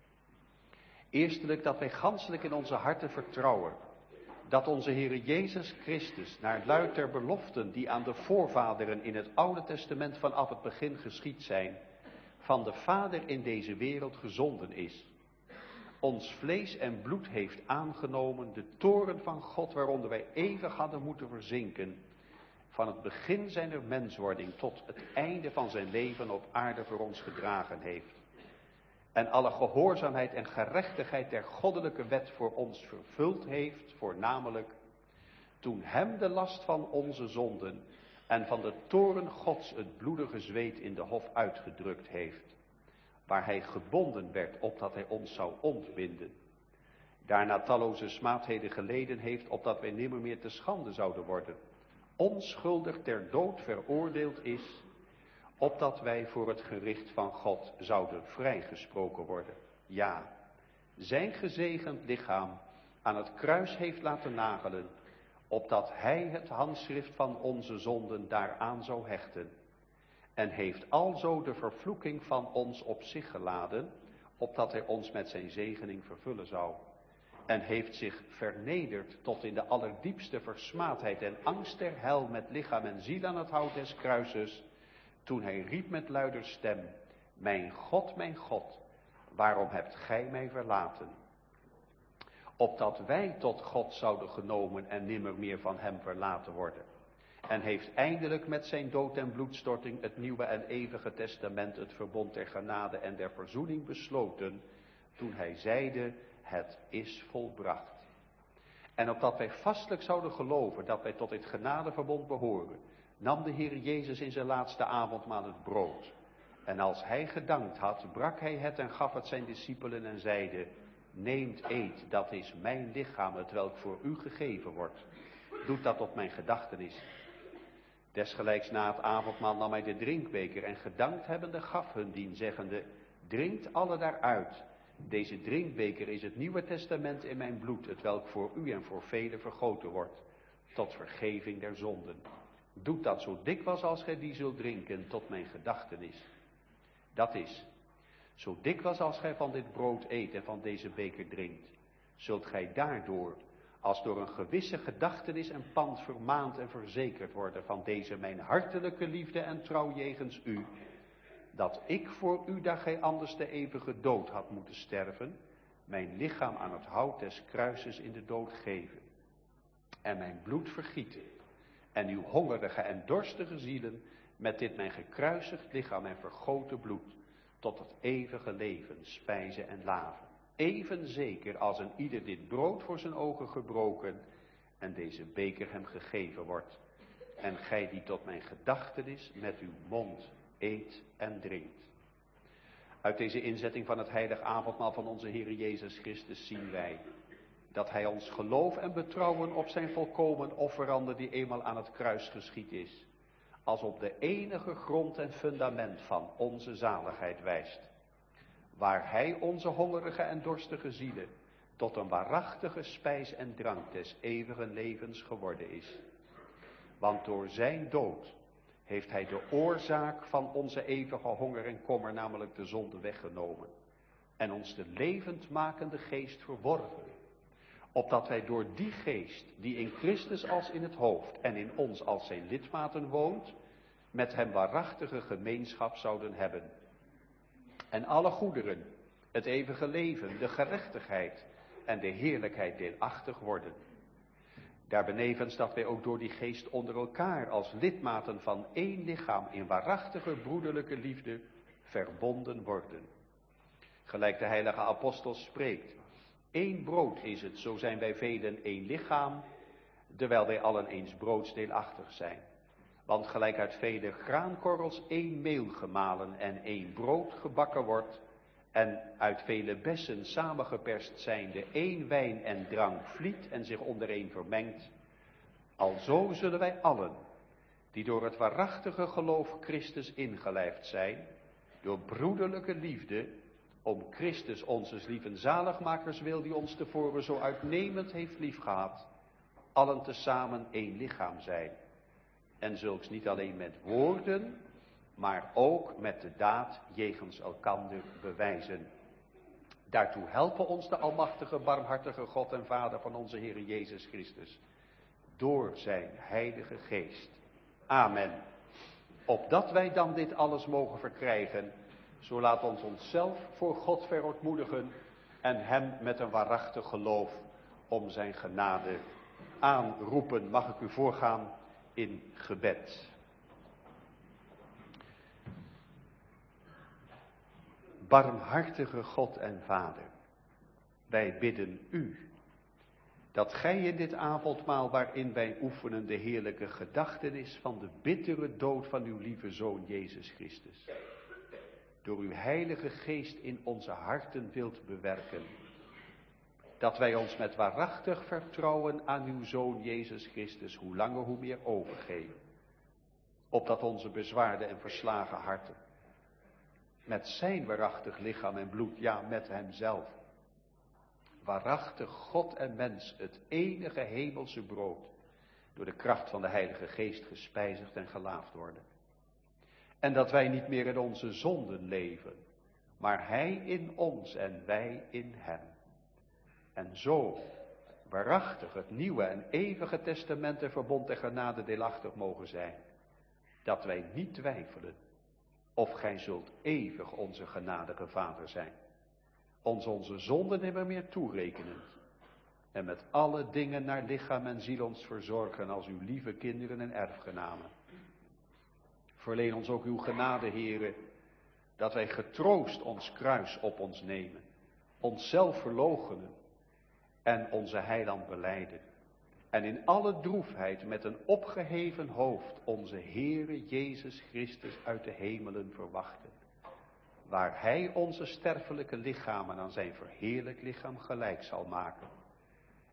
Eerstelijk dat wij ganschelijk in onze harten vertrouwen, dat onze Heere Jezus Christus, naar het luid der beloften die aan de voorvaderen in het Oude Testament vanaf het begin geschied zijn, van de Vader in deze wereld gezonden is, ons vlees en bloed heeft aangenomen, de toorn van God waaronder wij eeuwig hadden moeten verzinken, van het begin zijner menswording tot het einde van zijn leven op aarde voor ons gedragen heeft. En alle gehoorzaamheid en gerechtigheid der goddelijke wet voor ons vervuld heeft, voornamelijk toen hem de last van onze zonden en van de toorn Gods het bloedige zweet in de hof uitgedrukt heeft, waar hij gebonden werd opdat hij ons zou ontbinden. Daarna talloze smaadheden geleden heeft, opdat wij nimmer meer te schande zouden worden, onschuldig ter dood veroordeeld is, opdat wij voor het gericht van God zouden vrijgesproken worden. Ja, zijn gezegend lichaam aan het kruis heeft laten nagelen, opdat hij het handschrift van onze zonden daaraan zou hechten. En heeft alzo de vervloeking van ons op zich geladen, opdat hij ons met zijn zegening vervullen zou. En heeft zich vernederd tot in de allerdiepste versmaadheid en angst der hel met lichaam en ziel aan het hout des kruises, toen hij riep met luider stem, mijn God, waarom hebt gij mij verlaten? Opdat wij tot God zouden genomen en nimmer meer van hem verlaten worden. En heeft eindelijk met zijn dood en bloedstorting het nieuwe en eeuwige testament, het verbond der genade en der verzoening besloten, toen hij zeide, het is volbracht. En opdat wij vastelijk zouden geloven dat wij tot dit genadeverbond behoren, nam de Heer Jezus in zijn laatste avondmaal het brood. En als hij gedankt had, brak hij het en gaf het zijn discipelen en zeide, neemt, eet, dat is mijn lichaam, hetwelk voor u gegeven wordt. Doet dat tot mijn gedachtenis. Desgelijks na het avondmaal nam hij de drinkbeker en gedankt hebbende gaf hun dien, zeggende, drinkt alle daaruit. Deze drinkbeker is het Nieuwe Testament in mijn bloed, hetwelk voor u en voor velen vergoten wordt, tot vergeving der zonden. Doet dat zo dikwijls als gij die zult drinken, tot mijn gedachtenis. Dat is, zo dikwijls als gij van dit brood eet en van deze beker drinkt, zult gij daardoor, als door een gewisse gedachtenis en pand vermaand en verzekerd worden van deze mijn hartelijke liefde en trouw jegens u, dat ik voor u, dat gij anders de eeuwige dood had moeten sterven, mijn lichaam aan het hout des kruises in de dood geven, en mijn bloed vergieten, en uw hongerige en dorstige zielen met dit mijn gekruisigd lichaam en vergoten bloed, tot het eeuwige leven spijzen en laven. Even zeker als een ieder dit brood voor zijn ogen gebroken en deze beker hem gegeven wordt. En gij die tot mijn gedachtenis met uw mond eet en drinkt. Uit deze inzetting van het heilig avondmaal van onze Heer Jezus Christus zien wij dat hij ons geloof en betrouwen op zijn volkomen offerande die eenmaal aan het kruis geschied is, als op de enige grond en fundament van onze zaligheid wijst. Waar hij onze hongerige en dorstige zielen tot een waarachtige spijs en drank des eeuwige levens geworden is. Want door zijn dood heeft hij de oorzaak van onze eeuwige honger en kommer, namelijk de zonde, weggenomen. En ons de levendmakende geest verworven. Opdat wij door die geest, die in Christus als in het hoofd en in ons als zijn lidmaten woont, met hem waarachtige gemeenschap zouden hebben. En alle goederen, het eeuwige leven, de gerechtigheid en de heerlijkheid deelachtig worden. Daarbenevens dat wij ook door die geest onder elkaar als lidmaten van één lichaam in waarachtige broederlijke liefde verbonden worden. Gelijk de heilige apostel spreekt, één brood is het, zo zijn wij velen één lichaam, terwijl wij allen eens broodsdeelachtig zijn. Want gelijk uit vele graankorrels één meel gemalen en één brood gebakken wordt, en uit vele bessen samengeperst zijnde één wijn en drank vliet en zich ondereen vermengt, alzo zullen wij allen, die door het waarachtige geloof Christus ingelijfd zijn, door broederlijke liefde, om Christus onzes lieven zaligmakers wil, die ons tevoren zo uitnemend heeft liefgehad, allen tezamen één lichaam zijn. En zulks niet alleen met woorden, maar ook met de daad jegens elkander bewijzen. Daartoe helpen ons de almachtige, barmhartige God en Vader van onze Heer Jezus Christus, door zijn heilige geest. Amen. Opdat wij dan dit alles mogen verkrijgen, zo laat ons onszelf voor God verootmoedigen en hem met een waarachtig geloof om zijn genade aanroepen. Mag ik u voorgaan in gebed. Barmhartige God en Vader, wij bidden u, dat gij in dit avondmaal waarin wij oefenen de heerlijke gedachtenis van de bittere dood van uw lieve Zoon Jezus Christus, door uw heilige geest in onze harten wilt bewerken, dat wij ons met waarachtig vertrouwen aan uw Zoon Jezus Christus hoe langer hoe meer overgeven, opdat onze bezwaarde en verslagen harten met zijn waarachtig lichaam en bloed, ja met hemzelf, waarachtig God en mens, het enige hemelse brood, door de kracht van de Heilige Geest gespijzigd en gelaafd worden. En dat wij niet meer in onze zonden leven, maar hij in ons en wij in hem. En zo waarachtig het nieuwe en eeuwige testament en verbond en genade deelachtig mogen zijn, dat wij niet twijfelen of gij zult eeuwig onze genadige Vader zijn, ons onze zonden nimmer meer toerekenend, en met alle dingen naar lichaam en ziel ons verzorgen als uw lieve kinderen en erfgenamen. Verleen ons ook uw genade, Heere, dat wij getroost ons kruis op ons nemen, onszelf verloochenen en onze heiland belijden. En in alle droefheid met een opgeheven hoofd onze Heere Jezus Christus uit de hemelen verwachten, waar hij onze sterfelijke lichamen aan zijn verheerlijk lichaam gelijk zal maken.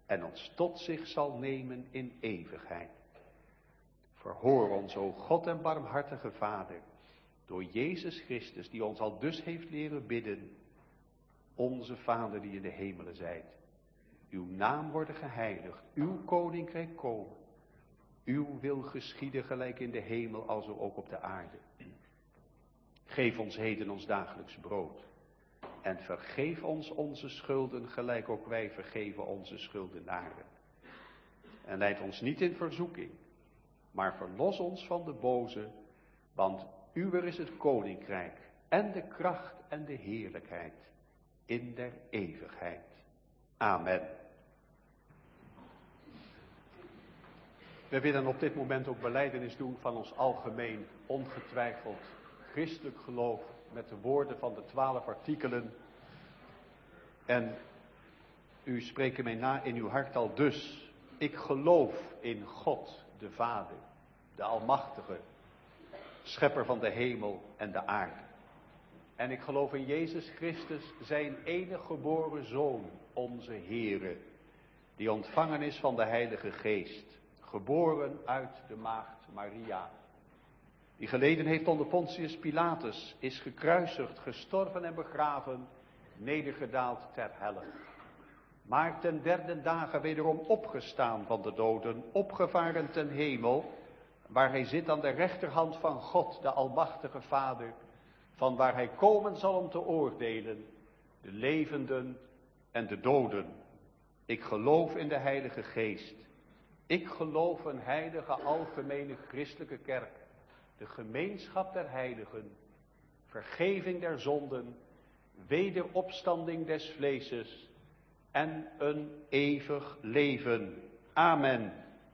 en ons tot zich zal nemen in eeuwigheid. Verhoor ons, o God en barmhartige Vader, door Jezus Christus, die ons al dus heeft leren bidden. Onze Vader die in de hemelen zijt. Uw naam worden geheiligd, uw koninkrijk komen. Uw wil geschieden gelijk in de hemel als ook op de aarde. Geef ons heden ons dagelijks brood. En vergeef ons onze schulden gelijk ook wij vergeven onze schuldenaren. En leid ons niet in verzoeking, maar verlos ons van de boze, want uwer is het koninkrijk en de kracht en de heerlijkheid in der eeuwigheid. Amen. We willen op dit moment ook belijdenis doen van ons algemeen, ongetwijfeld christelijk geloof met de woorden van de 12 artikelen. En u spreekt mij na in uw hart al dus. Ik geloof in God, de Vader, de Almachtige, schepper van de hemel en de aarde. En ik geloof in Jezus Christus, zijn enige geboren Zoon, onze Heere, die ontvangen is van de Heilige Geest, geboren uit de maagd Maria, die geleden heeft onder Pontius Pilatus, is gekruisigd, gestorven en begraven, nedergedaald ter helle. Maar ten derde dagen wederom opgestaan van de doden, opgevaren ten hemel, waar hij zit aan de rechterhand van God, de Almachtige Vader, van waar hij komen zal om te oordelen, de levenden en de doden. Ik geloof in de Heilige Geest. Ik geloof een heilige algemene christelijke kerk, de gemeenschap der heiligen, vergeving der zonden, wederopstanding des vleeses en een eeuwig leven. Amen.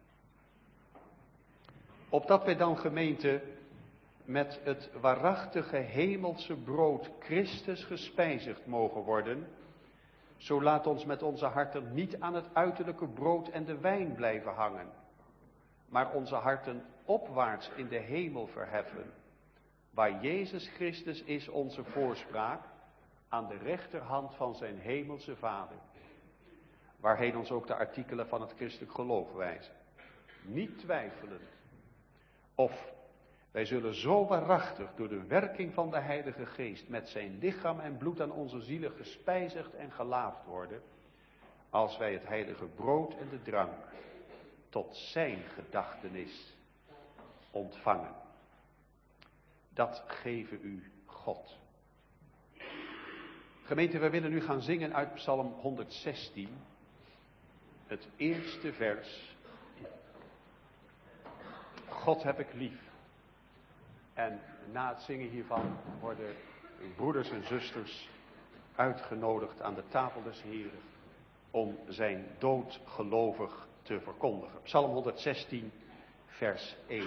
Opdat wij dan, gemeente, met het waarachtige hemelse brood Christus gespijzigd mogen worden, zo laat ons met onze harten niet aan het uiterlijke brood en de wijn blijven hangen, maar onze harten opwaarts in de hemel verheffen, waar Jezus Christus is onze voorspraak, aan de rechterhand van zijn hemelse Vader, waarheen ons ook de artikelen van het christelijk geloof wijzen. Niet twijfelend of wij zullen zo waarachtig door de werking van de Heilige Geest met zijn lichaam en bloed aan onze zielen gespijzigd en gelaafd worden, als wij het heilige brood en de drank tot zijn gedachtenis ontvangen. Dat geven u God. Gemeente, wij willen nu gaan zingen uit Psalm 116, het eerste vers. God heb ik lief. En na het zingen hiervan worden uw broeders en zusters uitgenodigd aan de tafel des Heren om zijn dood gelovig te verkondigen. Psalm 116, vers 1.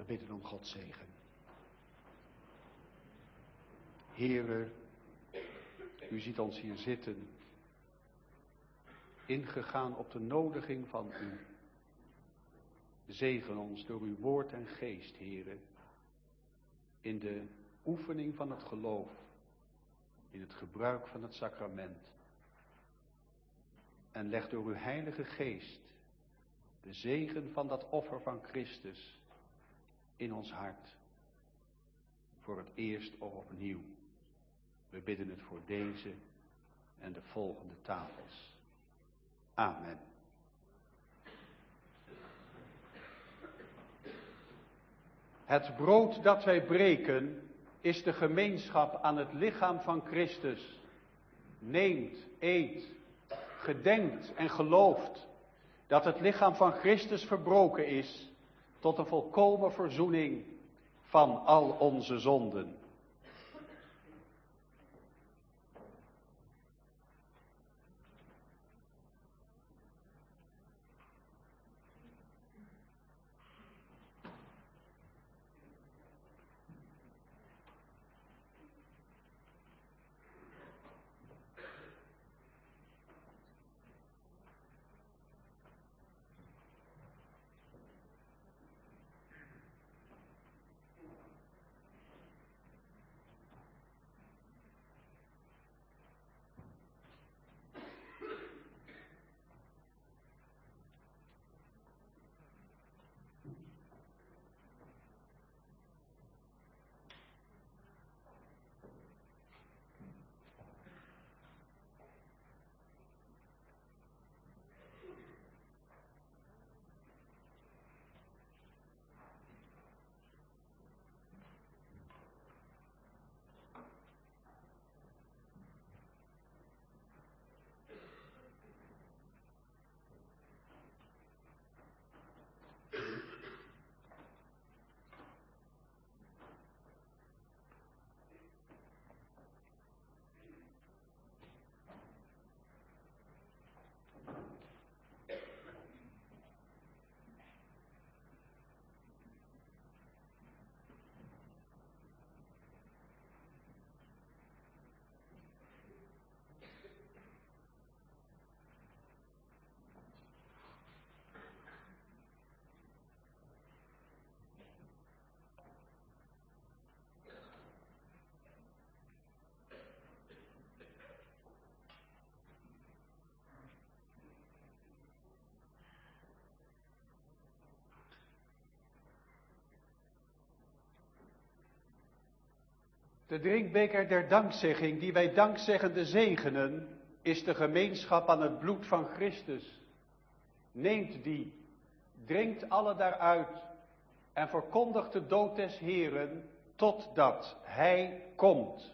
We bidden om Gods zegen. Heere, u ziet ons hier zitten, ingegaan op de nodiging van u. Zegen ons door uw woord en geest, Heere, in de oefening van het geloof, in het gebruik van het sacrament. En leg door uw heilige geest de zegen van dat offer van Christus in ons hart. Voor het eerst of opnieuw. We bidden het voor deze en de volgende tafels. Amen. Het brood dat wij breken is de gemeenschap aan het lichaam van Christus. Neemt, eet, gedenkt en gelooft dat het lichaam van Christus verbroken is tot een volkomen verzoening van al onze zonden. De drinkbeker der dankzegging, die wij dankzeggende zegenen, is de gemeenschap aan het bloed van Christus. Neemt die, drinkt alle daaruit en verkondigt de dood des Heeren totdat Hij komt.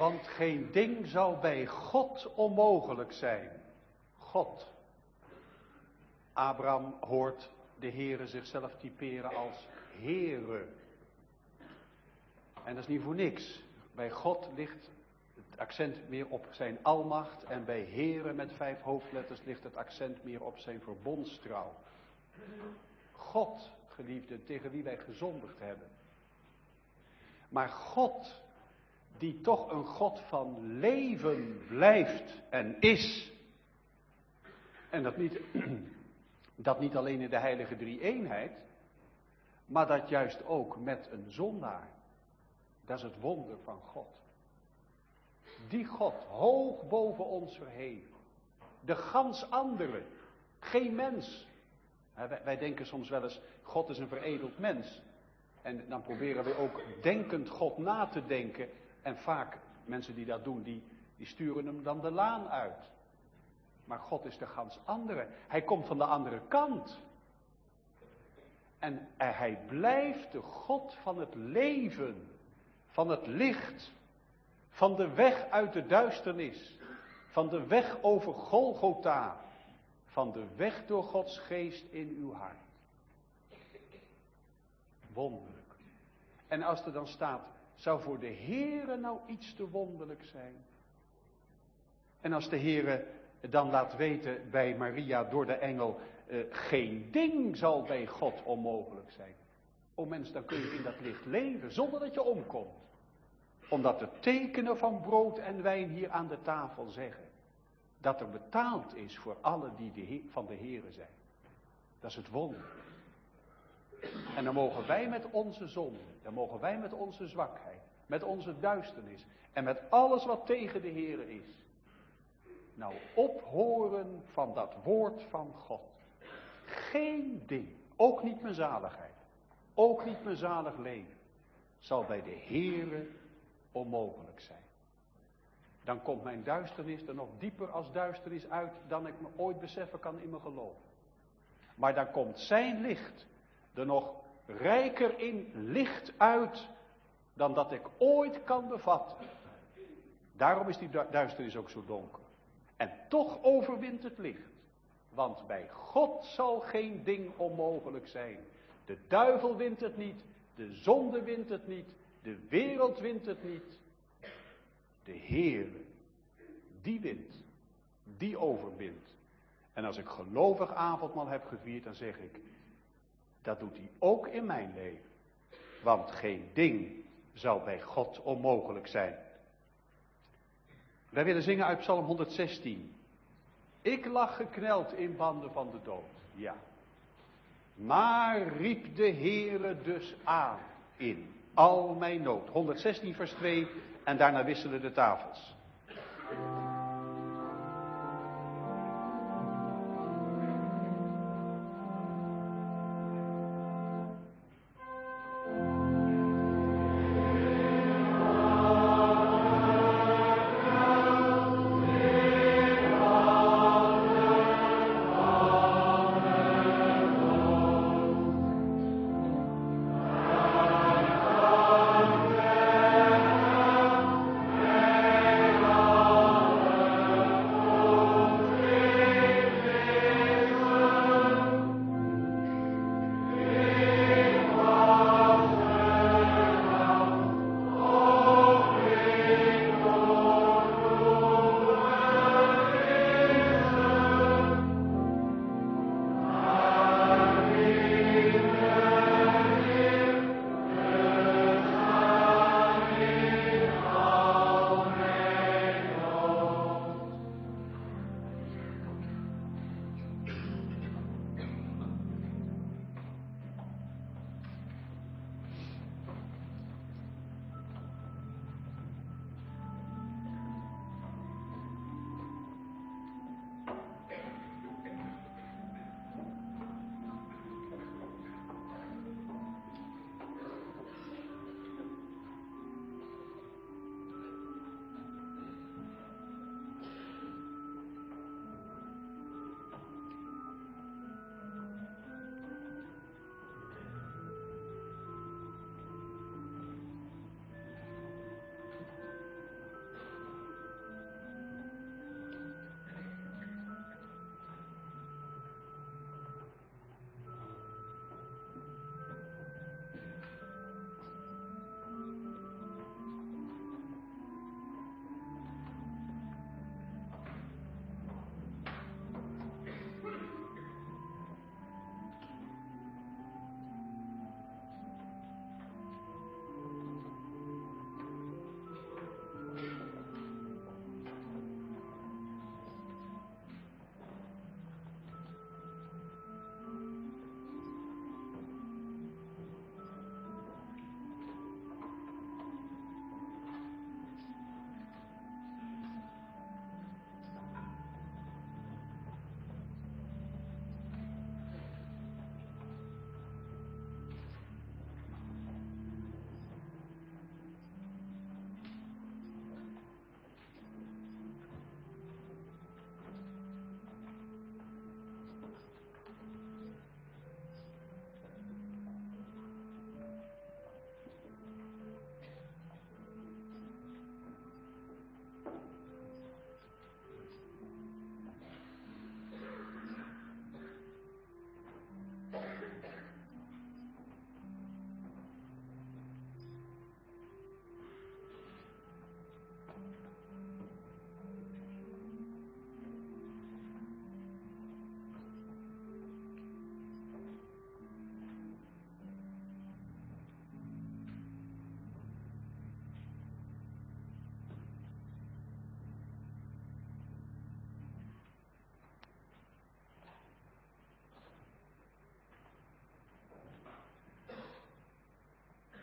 Want geen ding zal bij God onmogelijk zijn. God. Abraham hoort de Heere zichzelf typeren als Heere. En dat is niet voor niks. Bij God ligt het accent meer op zijn almacht. En bij Heere met 5 hoofdletters ligt het accent meer op zijn verbondstrouw. God, geliefden, tegen wie wij gezondigd hebben. Maar God, die toch een God van leven blijft en is. En dat niet alleen in de heilige drie-eenheid, maar dat juist ook met een zondaar. Dat is het wonder van God. Die God, hoog boven ons verheven. De gans andere, geen mens. Wij denken soms wel eens, God is een veredeld mens. En dan proberen we ook denkend God na te denken. En vaak, mensen die dat doen, die sturen hem dan de laan uit. Maar God is de gans andere. Hij komt van de andere kant. En hij blijft de God van het leven. Van het licht. Van de weg uit de duisternis. Van de weg over Golgotha. Van de weg door Gods geest in uw hart. Wonderlijk. En als er dan staat, zou voor de Heere nou iets te wonderlijk zijn? En als de Heere dan laat weten bij Maria door de engel, geen ding zal bij God onmogelijk zijn. O mens, dan kun je in dat licht leven zonder dat je omkomt. Omdat de tekenen van brood en wijn hier aan de tafel zeggen dat er betaald is voor allen die van de Heere zijn. Dat is het wonder. En dan mogen wij met onze zonde, dan mogen wij met onze zwakheid, met onze duisternis en met alles wat tegen de Heere is, nou ophoren van dat woord van God. Geen ding, ook niet mijn zaligheid, ook niet mijn zalig leven, zal bij de Heere onmogelijk zijn. Dan komt mijn duisternis er nog dieper als duisternis uit dan ik me ooit beseffen kan in mijn geloof. Maar dan komt zijn licht er nog rijker in licht uit dan dat ik ooit kan bevatten. Daarom is die duisternis ook zo donker. En toch overwint het licht. Want bij God zal geen ding onmogelijk zijn. De duivel wint het niet. De zonde wint het niet. De wereld wint het niet. De Heere, die wint. Die overwint. En als ik gelovig avondmaal heb gevierd, dan zeg ik, dat doet hij ook in mijn leven. Want geen ding zal bij God onmogelijk zijn. Wij willen zingen uit Psalm 116. Ik lag gekneld in banden van de dood. Ja. Maar riep de Heere dus aan in al mijn nood. 116 vers 2 en daarna wisselen de tafels.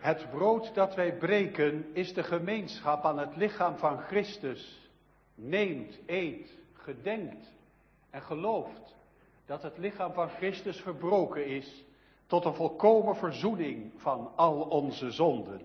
Het brood dat wij breken is de gemeenschap aan het lichaam van Christus. Neemt, eet, gedenkt en gelooft dat het lichaam van Christus verbroken is tot een volkomen verzoening van al onze zonden.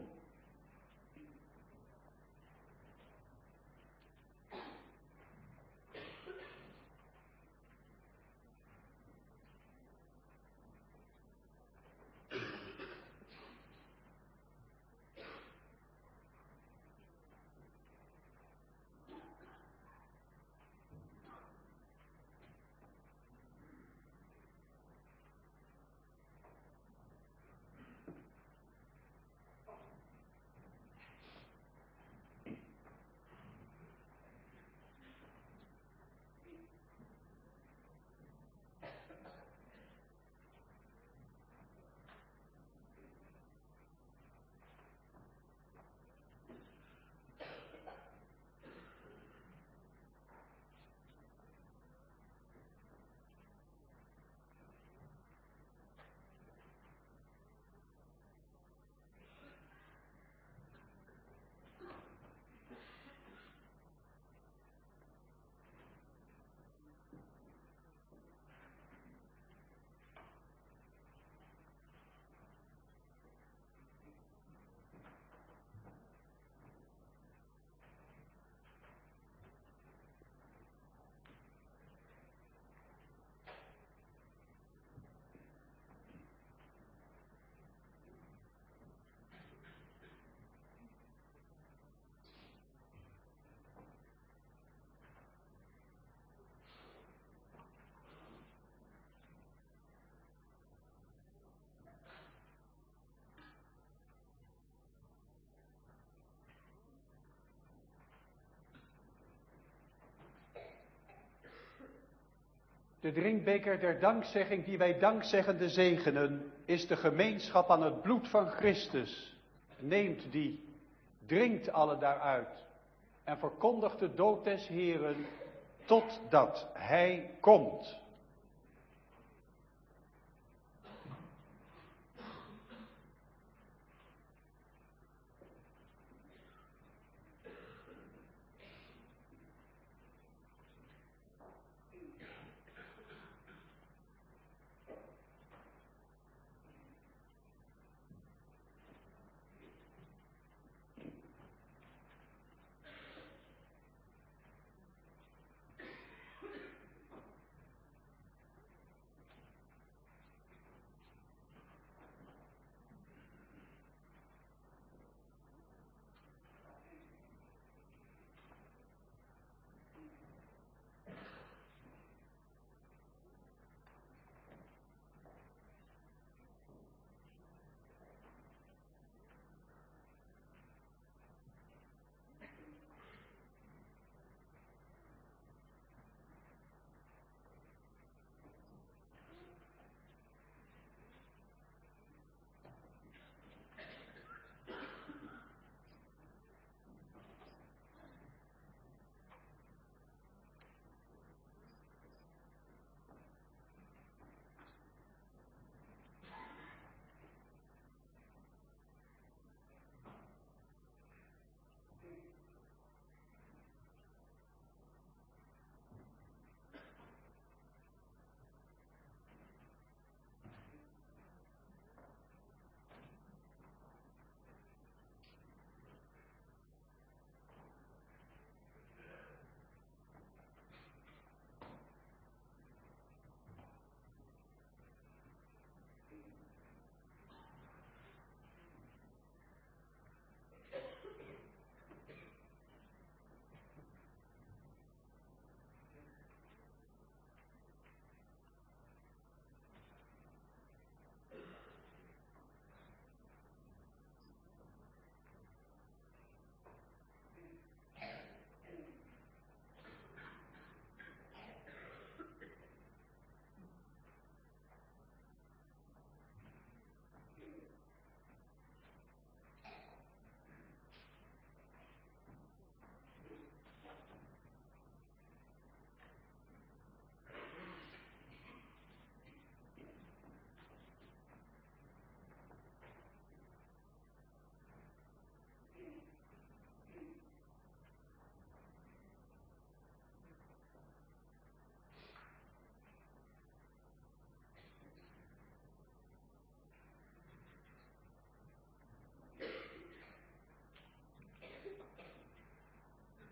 De drinkbeker der dankzegging die wij dankzeggende zegenen, is de gemeenschap aan het bloed van Christus. Neemt die, drinkt alle daaruit en verkondigt de dood des Heeren totdat Hij komt.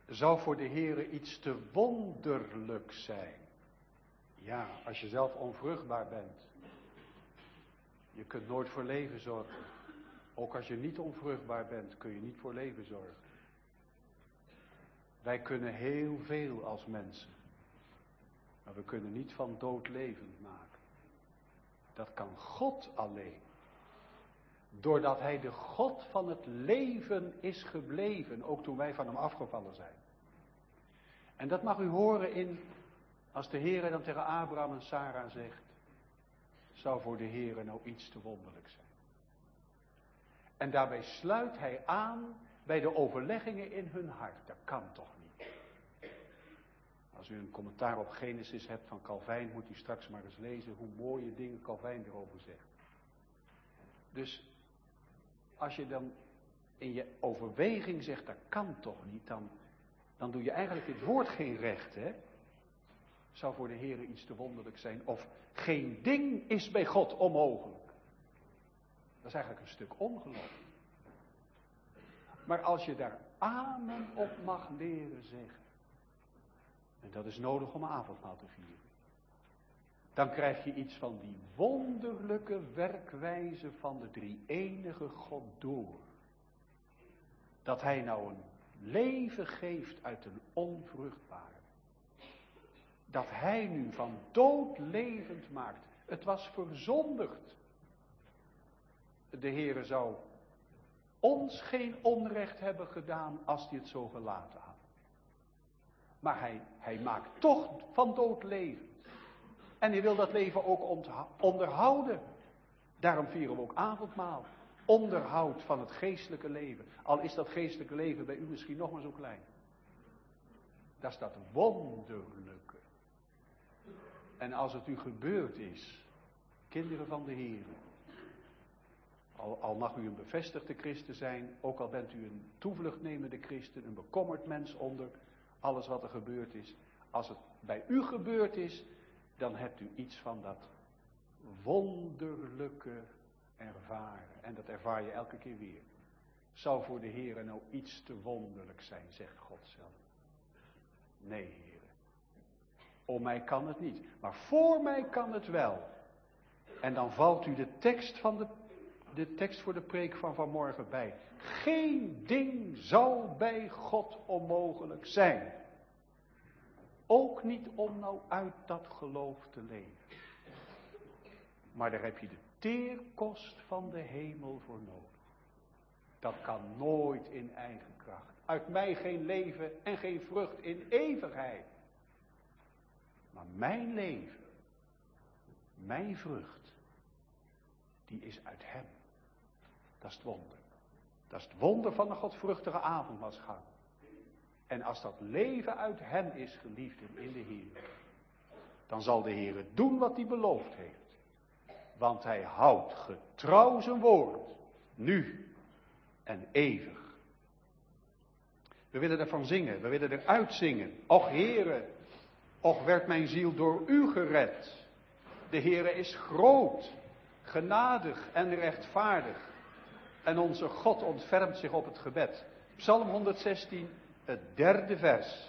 zou voor de Heere iets te wonderlijk zijn. Ja, als je zelf onvruchtbaar bent. Je kunt nooit voor leven zorgen. Ook als je niet onvruchtbaar bent, kun je niet voor leven zorgen. Wij kunnen heel veel als mensen. Maar we kunnen niet van dood levend maken. Dat kan God alleen. Doordat hij de God van het leven is gebleven. Ook toen wij van hem afgevallen zijn. En dat mag u horen als de Heere dan tegen Abraham en Sarah zegt. Zou voor de Heere nou iets te wonderlijk zijn. En daarbij sluit hij aan bij de overleggingen in hun hart. Dat kan toch niet. Als u een commentaar op Genesis hebt van Calvijn, moet u straks maar eens lezen hoe mooie dingen Calvijn erover zegt. Dus als je dan in je overweging zegt, dat kan toch niet, dan doe je eigenlijk het woord geen recht, hè? Zou voor de Heere iets te wonderlijk zijn. Of geen ding is bij God onmogelijk. Dat is eigenlijk een stuk ongeloof. Maar als je daar amen op mag leren zeggen. En dat is nodig om avondmaal te vieren. Dan krijg je iets van die wonderlijke werkwijze van de drie-enige God door. Dat hij nou een leven geeft uit een onvruchtbare. Dat hij nu van dood levend maakt. Het was verzondigd. De Heere zou ons geen onrecht hebben gedaan als hij het zo gelaten had. Maar hij maakt toch van dood levend. En hij wil dat leven ook onderhouden. Daarom vieren we ook avondmaal. Onderhoud van het geestelijke leven. Al is dat geestelijke leven bij u misschien nog maar zo klein. Dat is dat wonderlijke. En als het u gebeurd is, kinderen van de Heer. Al mag u een bevestigde christen zijn, ook al bent u een toevluchtnemende christen, een bekommerd mens onder alles wat er gebeurd is. Als het bij u gebeurd is, dan hebt u iets van dat wonderlijke ervaren. En dat ervaar je elke keer weer. Zou voor de Heere nou iets te wonderlijk zijn, zegt God zelf. Nee, Heere. Om mij kan het niet. Maar voor mij kan het wel. En dan valt u de tekst voor de preek van vanmorgen bij. Geen ding zou bij God onmogelijk zijn. Ook niet om nou uit dat geloof te leven. Maar daar heb je de teerkost van de hemel voor nodig. Dat kan nooit in eigen kracht. Uit mij geen leven en geen vrucht in eeuwigheid. Maar mijn leven, mijn vrucht, die is uit hem. Dat is het wonder. Dat is het wonder van de godvruchtige avondmaalsgang. En als dat leven uit hem is, geliefden in de Heer, dan zal de Heer doen wat hij beloofd heeft. Want hij houdt getrouw zijn woord, nu en eeuwig. We willen ervan zingen, we willen eruit zingen. Och Heere, och werd mijn ziel door u gered. De Heere is groot, genadig en rechtvaardig. En onze God ontfermt zich op het gebed. Psalm 116, het 3e vers.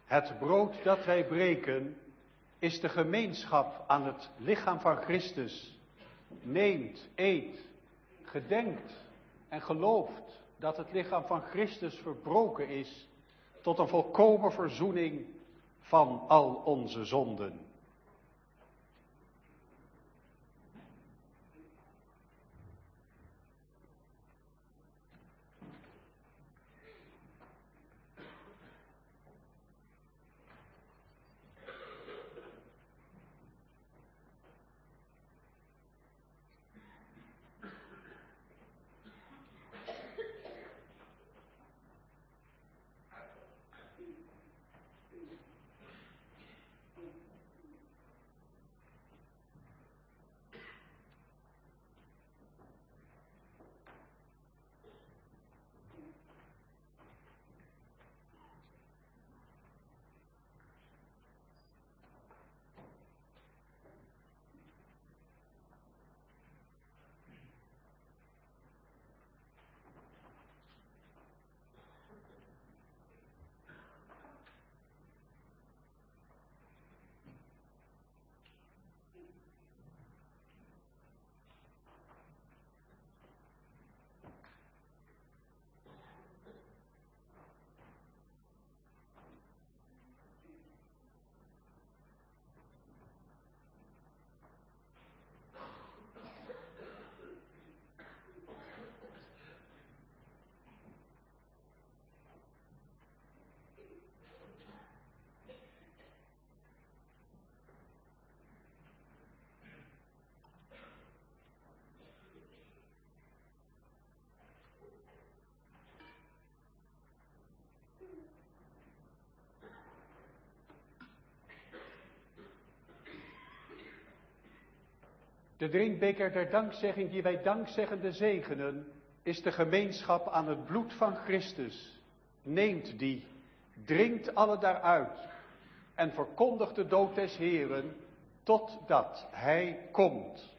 Het brood dat wij breken is de gemeenschap aan het lichaam van Christus. Neemt, eet, gedenkt en gelooft dat het lichaam van Christus verbroken is tot een volkomen verzoening van al onze zonden. De drinkbeker der dankzegging die wij dankzeggende zegenen, is de gemeenschap aan het bloed van Christus. Neemt die, drinkt alle daaruit en verkondigt de dood des Heeren, totdat Hij komt.